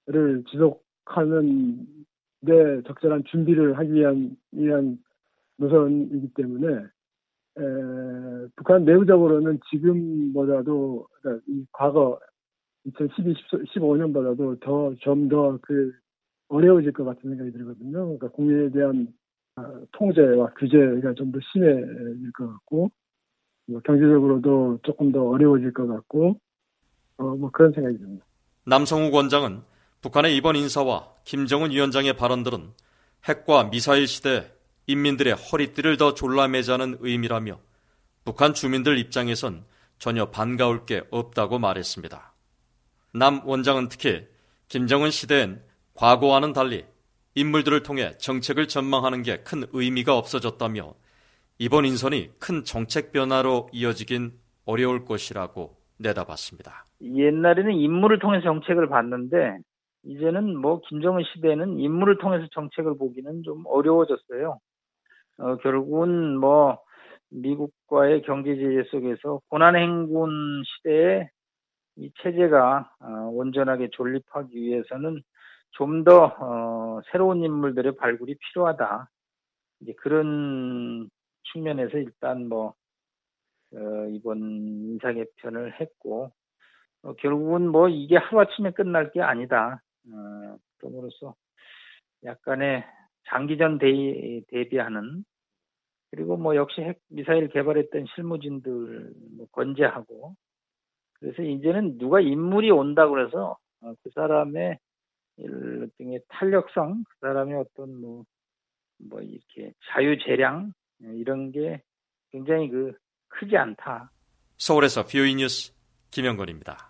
지속하는 데 적절한 준비를 하기 위한, 위한 노선이기 때문에, 에, 북한 내부적으로는 지금보다도, 그러니까 이 과거 이천십이, 십오 년보다도 더, 좀 더 그 어려워질 것 같은 생각이 들거든요. 그러니까 국민에 대한 통제와 규제가 좀 더 심해질 것 같고, 뭐 경제적으로도 조금 더 어려워질 것 같고, 어, 뭐 그런 생각이 듭니다. 남성욱 원장은 북한의 이번 인사와 김정은 위원장의 발언들은 핵과 미사일 시대 인민들의 허리띠를 더 졸라매자는 의미라며 북한 주민들 입장에선 전혀 반가울 게 없다고 말했습니다. 남 원장은 특히 김정은 시대엔 과거와는 달리 인물들을 통해 정책을 전망하는 게 큰 의미가 없어졌다며 이번 인선이 큰 정책 변화로 이어지긴 어려울 것이라고 내다봤습니다. 옛날에는 인물을 통해서 정책을 봤는데 이제는 뭐 김정은 시대에는 인물을 통해서 정책을 보기는 좀 어려워졌어요. 어, 결국은 뭐 미국과의 경제 제재 속에서 고난행군 시대에 이 체제가 어, 온전하게 존립하기 위해서는 좀 더 어, 새로운 인물들의 발굴이 필요하다. 이제 그런 측면에서 일단 뭐 어, 이번 인사 개편을 했고 어, 결국은 뭐 이게 하루아침에 끝날 게 아니다. 어, 그럼으로써 약간의 장기전 대비, 대비하는 그리고 뭐 역시 핵 미사일 개발했던 실무진들 뭐 건재하고 그래서 이제는 누가 인물이 온다 그래서 어, 그 사람의 일종의 탄력성, 그 사람의 어떤 뭐, 뭐 이렇게 자유재량 이런 게 굉장히 그 크지 않다. 서울에서 비오이 뉴스 김영건입니다.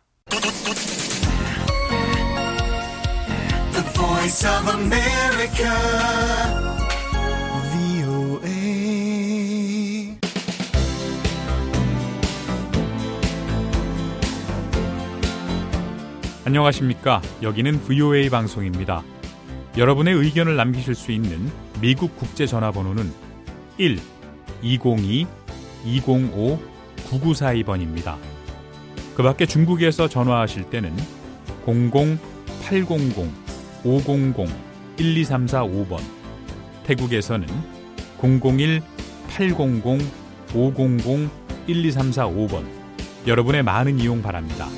The Voice of America, 브이오에이. 안녕하십니까. 여기는 브이오에이 방송입니다. 여러분의 의견을 남기실 수 있는 미국 국제전화번호는 일 이공이 이공오 구구사이 번입니다. 그 밖에 중국에서 전화하실 때는 공공 팔공공 오공공 일이삼사오 번, 태국에서는 공공일 팔공공 오공공 일이삼사오 번, 여러분의 많은 이용 바랍니다.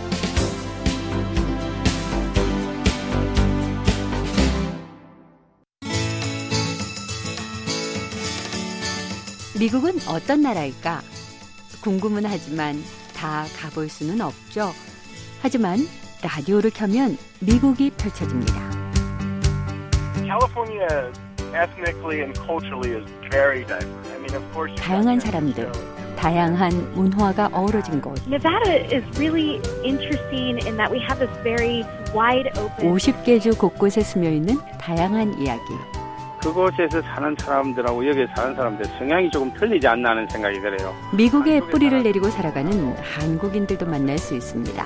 미국은 어떤 나라일까? 궁금은 하지만 다 가볼 수는 없죠. 하지만 라디오를 켜면 미국이 펼쳐집니다. California ethnically and culturally is very diverse. I mean, of course. 다양한 사람들, 다양한 문화가 어우러진 곳. Nevada is really interesting in that we have this very wide open. 오십 개 주 곳곳에 스며 있는 다양한 이야기. 그곳에서 사는 사람들하고 여기 사는 사람들 성향이 조금 틀리지 않나 하는 생각이 들어요. 미국의 뿌리를 내리고 살아가는 한국인들도 만날 수 있습니다.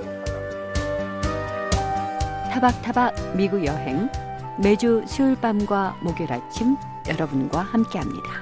타박타박 미국 여행, 매주 수요일 밤과 목요일 아침 여러분과 함께합니다.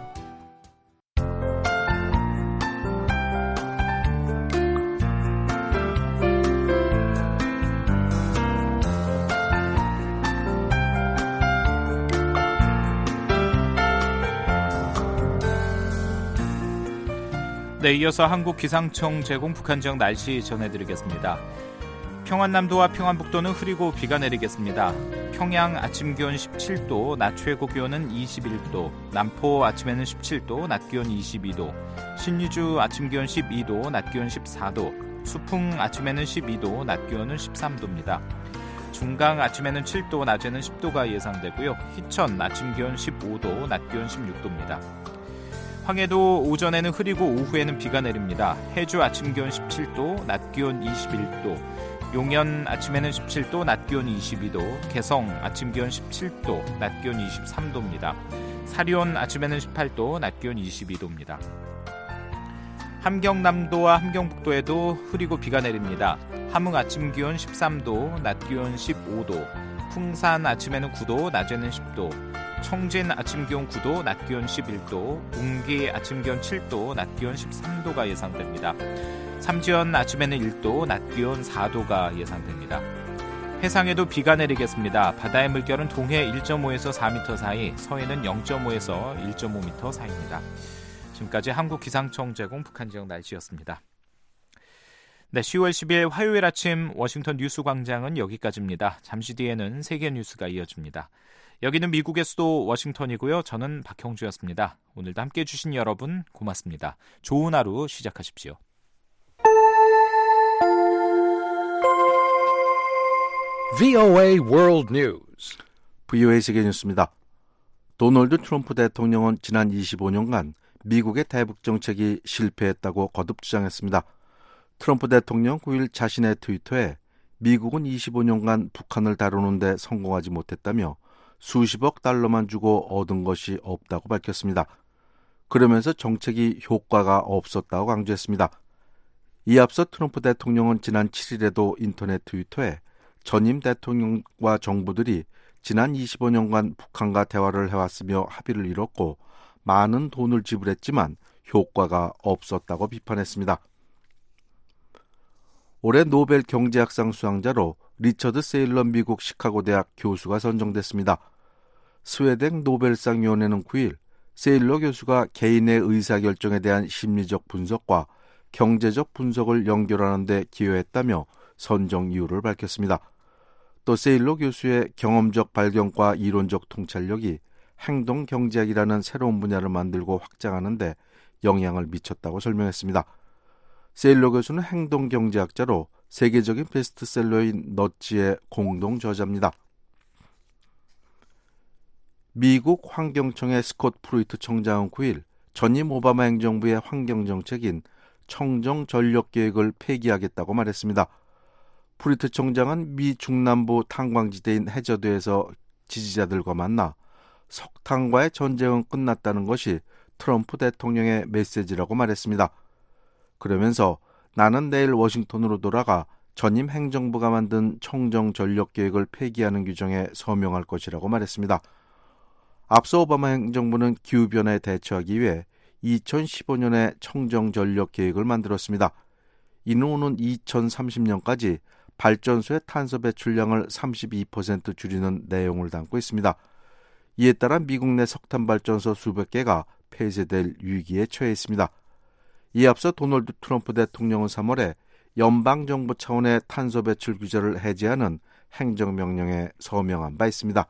네, 이어서 한국기상청 제공 북한 지역 날씨 전해드리겠습니다. 평안남도와 평안북도는 흐리고 비가 내리겠습니다. 평양 아침 기온 십칠 도, 낮 최고 기온은 이십일 도, 남포 아침에는 십칠 도, 낮 기온 이십이 도, 신의주 아침 기온 십이 도, 낮 기온 십사 도, 수풍 아침에는 십이 도, 낮 기온은 십삼 도입니다. 중강 아침에는 칠 도, 낮에는 십 도가 예상되고요. 희천 아침 기온 십오 도, 낮 기온 십육 도입니다. 황해도 오전에는 흐리고 오후에는 비가 내립니다. 해주 아침 기온 십칠 도, 낮 기온 이십일 도, 용연 아침에는 십칠 도, 낮 기온 이십이 도, 개성 아침 기온 십칠 도, 낮 기온 이십삼 도입니다. 사리온 아침에는 십팔 도, 낮 기온 이십이 도입니다. 함경남도와 함경북도에도 흐리고 비가 내립니다. 함흥 아침 기온 십삼 도, 낮 기온 십오 도, 풍산 아침에는 구 도, 낮에는 십 도, 청진 아침 기온 구 도, 낮 기온 십일 도, 웅기 아침 기온 칠 도, 낮 기온 십삼 도가 예상됩니다. 삼지연 아침에는 일 도, 낮 기온 사 도가 예상됩니다. 해상에도 비가 내리겠습니다. 바다의 물결은 동해 일 점 오에서 사 미터 사이, 서해는 영 점 오에서 일 점 오 미터 사이입니다. 지금까지 한국기상청 제공 북한 지역 날씨였습니다. 네, 시월 십일 화요일 아침 워싱턴 뉴스 광장은 여기까지입니다. 잠시 뒤에는 세계 뉴스가 이어집니다. 여기는 미국의 수도 워싱턴이고요. 저는 박형주였습니다. 오늘도 함께해 주신 여러분 고맙습니다. 좋은 하루 시작하십시오. 브이오에이 World News. 브이오에이 세계 뉴스입니다. 도널드 트럼프 대통령은 지난 이십오 년간 미국의 대북 정책이 실패했다고 거듭 주장했습니다. 트럼프 대통령 구 일 자신의 트위터에 미국은 이십오 년간 북한을 다루는 데 성공하지 못했다며 수십억 달러만 주고 얻은 것이 없다고 밝혔습니다. 그러면서 정책이 효과가 없었다고 강조했습니다. 이에 앞서 트럼프 대통령은 지난 칠 일에도 인터넷 트위터에 전임 대통령과 정부들이 지난 이십오 년간 북한과 대화를 해왔으며 합의를 이뤘고 많은 돈을 지불했지만 효과가 없었다고 비판했습니다. 올해 노벨 경제학상 수상자로 리처드 세일러 미국 시카고 대학 교수가 선정됐습니다. 스웨덴 노벨상 위원회는 구 일 세일러 교수가 개인의 의사결정에 대한 심리적 분석과 경제적 분석을 연결하는 데 기여했다며 선정 이유를 밝혔습니다. 또 세일러 교수의 경험적 발견과 이론적 통찰력이 행동경제학이라는 새로운 분야를 만들고 확장하는 데 영향을 미쳤다고 설명했습니다. 세일러 교수는 행동경제학자로 세계적인 베스트셀러인 넛지의 공동 저자입니다. 미국 환경청의 스콧 프루이트 청장은 구 일 전임 오바마 행정부의 환경정책인 청정전력계획을 폐기하겠다고 말했습니다. 프루이트 청장은 미 중남부 탄광지대인 해저드에서 지지자들과 만나 석탄과의 전쟁은 끝났다는 것이 트럼프 대통령의 메시지라고 말했습니다. 그러면서 나는 내일 워싱턴으로 돌아가 전임 행정부가 만든 청정전력계획을 폐기하는 규정에 서명할 것이라고 말했습니다. 앞서 오바마 행정부는 기후변화에 대처하기 위해 이천십오 년에 청정전력계획을 만들었습니다. 이는 오는 이천삼십 년까지 발전소의 탄소 배출량을 삼십이 퍼센트 줄이는 내용을 담고 있습니다. 이에 따라 미국 내 석탄 발전소 수백 개가 폐쇄될 위기에 처해 있습니다. 이에 앞서 도널드 트럼프 대통령은 삼월에 연방정부 차원의 탄소 배출 규제를 해제하는 행정명령에 서명한 바 있습니다.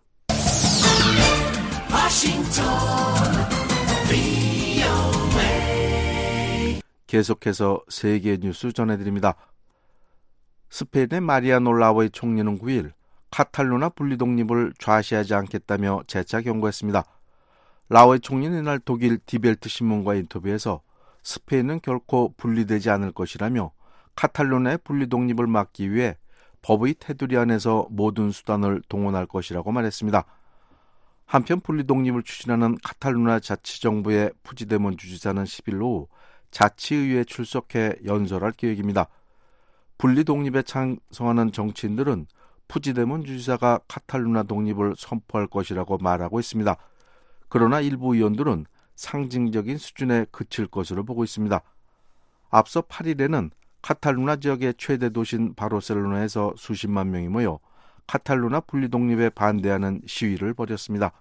계속해서 세계 뉴스 전해드립니다. 스페인의 마리아노 라오이 총리는 구일 카탈루나 분리 독립을 좌시하지 않겠다며 재차 경고했습니다. 라오이 총리는 이날 독일 디벨트 신문과 인터뷰에서 스페인은 결코 분리되지 않을 것이라며 카탈루나의 분리 독립을 막기 위해 법의 테두리 안에서 모든 수단을 동원할 것이라고 말했습니다. 한편 분리 독립을 추진하는 카탈루나 자치정부의 푸지데몬 주지사는 십일 오후 자치의회에 출석해 연설할 계획입니다. 분리 독립에 찬성하는 정치인들은 푸지데몬 주지사가 카탈루나 독립을 선포할 것이라고 말하고 있습니다. 그러나 일부 의원들은 상징적인 수준에 그칠 것으로 보고 있습니다. 앞서 팔 일에는 카탈루나 지역의 최대 도시인 바르셀로나에서 수십만 명이 모여 카탈루나 분리 독립에 반대하는 시위를 벌였습니다.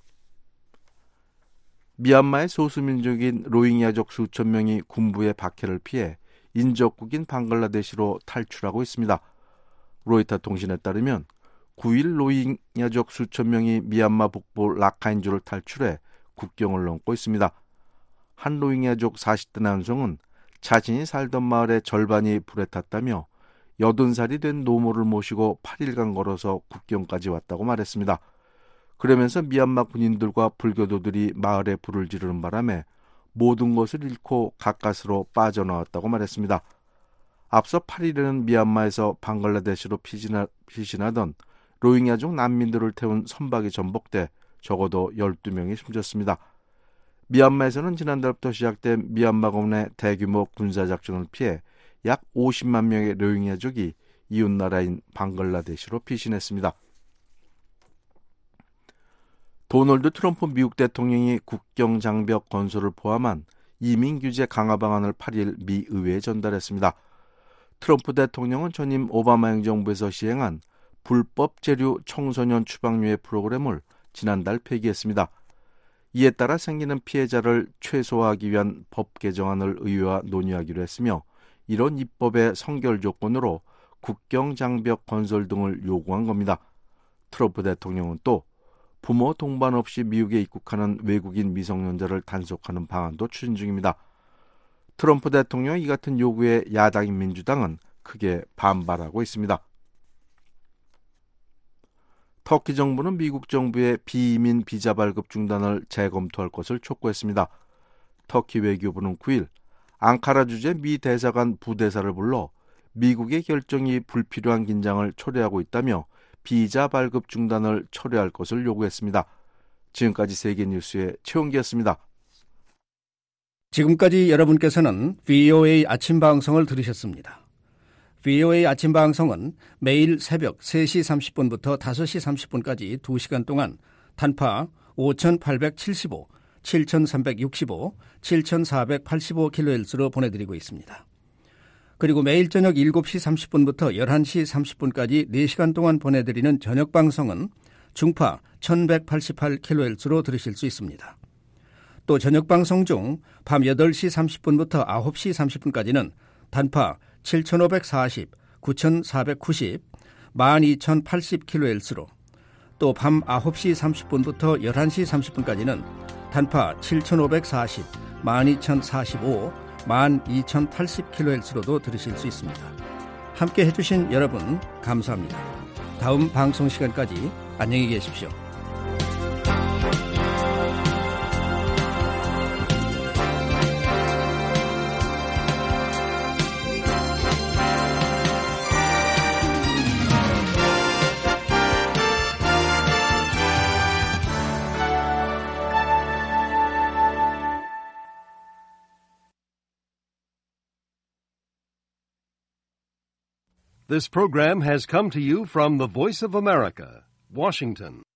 미얀마의 소수민족인 로힝야족 수천 명이 군부의 박해를 피해 인접국인 방글라데시로 탈출하고 있습니다. 로이터 통신에 따르면 구일 로힝야족 수천 명이 미얀마 북부 라카인주를 탈출해 국경을 넘고 있습니다. 한 로힝야족 사십 대 남성은 자신이 살던 마을의 절반이 불에 탔다며 여든 살이 된 노모를 모시고 팔 일간 걸어서 국경까지 왔다고 말했습니다. 그러면서 미얀마 군인들과 불교도들이 마을에 불을 지르는 바람에 모든 것을 잃고 가까스로 빠져나왔다고 말했습니다. 앞서 팔 일에는 미얀마에서 방글라데시로 피신하, 피신하던 로힝야족 난민들을 태운 선박이 전복돼 적어도 열두 명이 숨졌습니다. 미얀마에서는 지난달부터 시작된 미얀마군의 대규모 군사작전을 피해 약 오십만 명의 로힝야족이 이웃나라인 방글라데시로 피신했습니다. 도널드 트럼프 미국 대통령이 국경장벽 건설을 포함한 이민규제 강화 방안을 팔 일 미 의회에 전달했습니다. 트럼프 대통령은 전임 오바마 행정부에서 시행한 불법 재류 청소년 추방유예 프로그램을 지난달 폐기했습니다. 이에 따라 생기는 피해자를 최소화하기 위한 법 개정안을 의회와 논의하기로 했으며 이런 입법의 선결 조건으로 국경장벽 건설 등을 요구한 겁니다. 트럼프 대통령은 또 부모 동반 없이 미국에 입국하는 외국인 미성년자를 단속하는 방안도 추진 중입니다. 트럼프 대통령의 이 같은 요구에 야당인 민주당은 크게 반발하고 있습니다. 터키 정부는 미국 정부의 비이민 비자 발급 중단을 재검토할 것을 촉구했습니다. 터키 외교부는 구일 앙카라 주재 미 대사관 부대사를 불러 미국의 결정이 불필요한 긴장을 초래하고 있다며 비자 발급 중단을 철회할 것을 요구했습니다. 지금까지 세계뉴스의 최원기였습니다. 지금까지 여러분께서는 브이오에이 아침 방송을 들으셨습니다. 브이오에이 아침 방송은 매일 새벽 세 시 삼십 분부터 다섯 시 삼십 분까지 두 시간 동안 단파 오천팔백칠십오, 칠천삼백육십오, 칠천사백팔십오 킬로헤르츠로 보내드리고 있습니다. 그리고 매일 저녁 일곱 시 삼십 분부터 열한 시 삼십 분까지 네 시간 동안 보내드리는 저녁 방송은 중파 천백팔십팔 킬로헤르츠로 들으실 수 있습니다. 또 저녁 방송 중 밤 여덟 시 삼십 분부터 아홉 시 삼십 분까지는 단파 칠천오백사십, 구천사백구십, 만 이천팔십 킬로헤르츠로 또 밤 아홉 시 삼십 분부터 열한 시 삼십 분까지는 단파 칠천오백사십, 만 이천사십오, 만 이천팔십 킬로헤르츠로도 들으실 수 있습니다. 함께 해주신 여러분 감사합니다. 다음 방송 시간까지 안녕히 계십시오. This program has come to you from the Voice of America, Washington.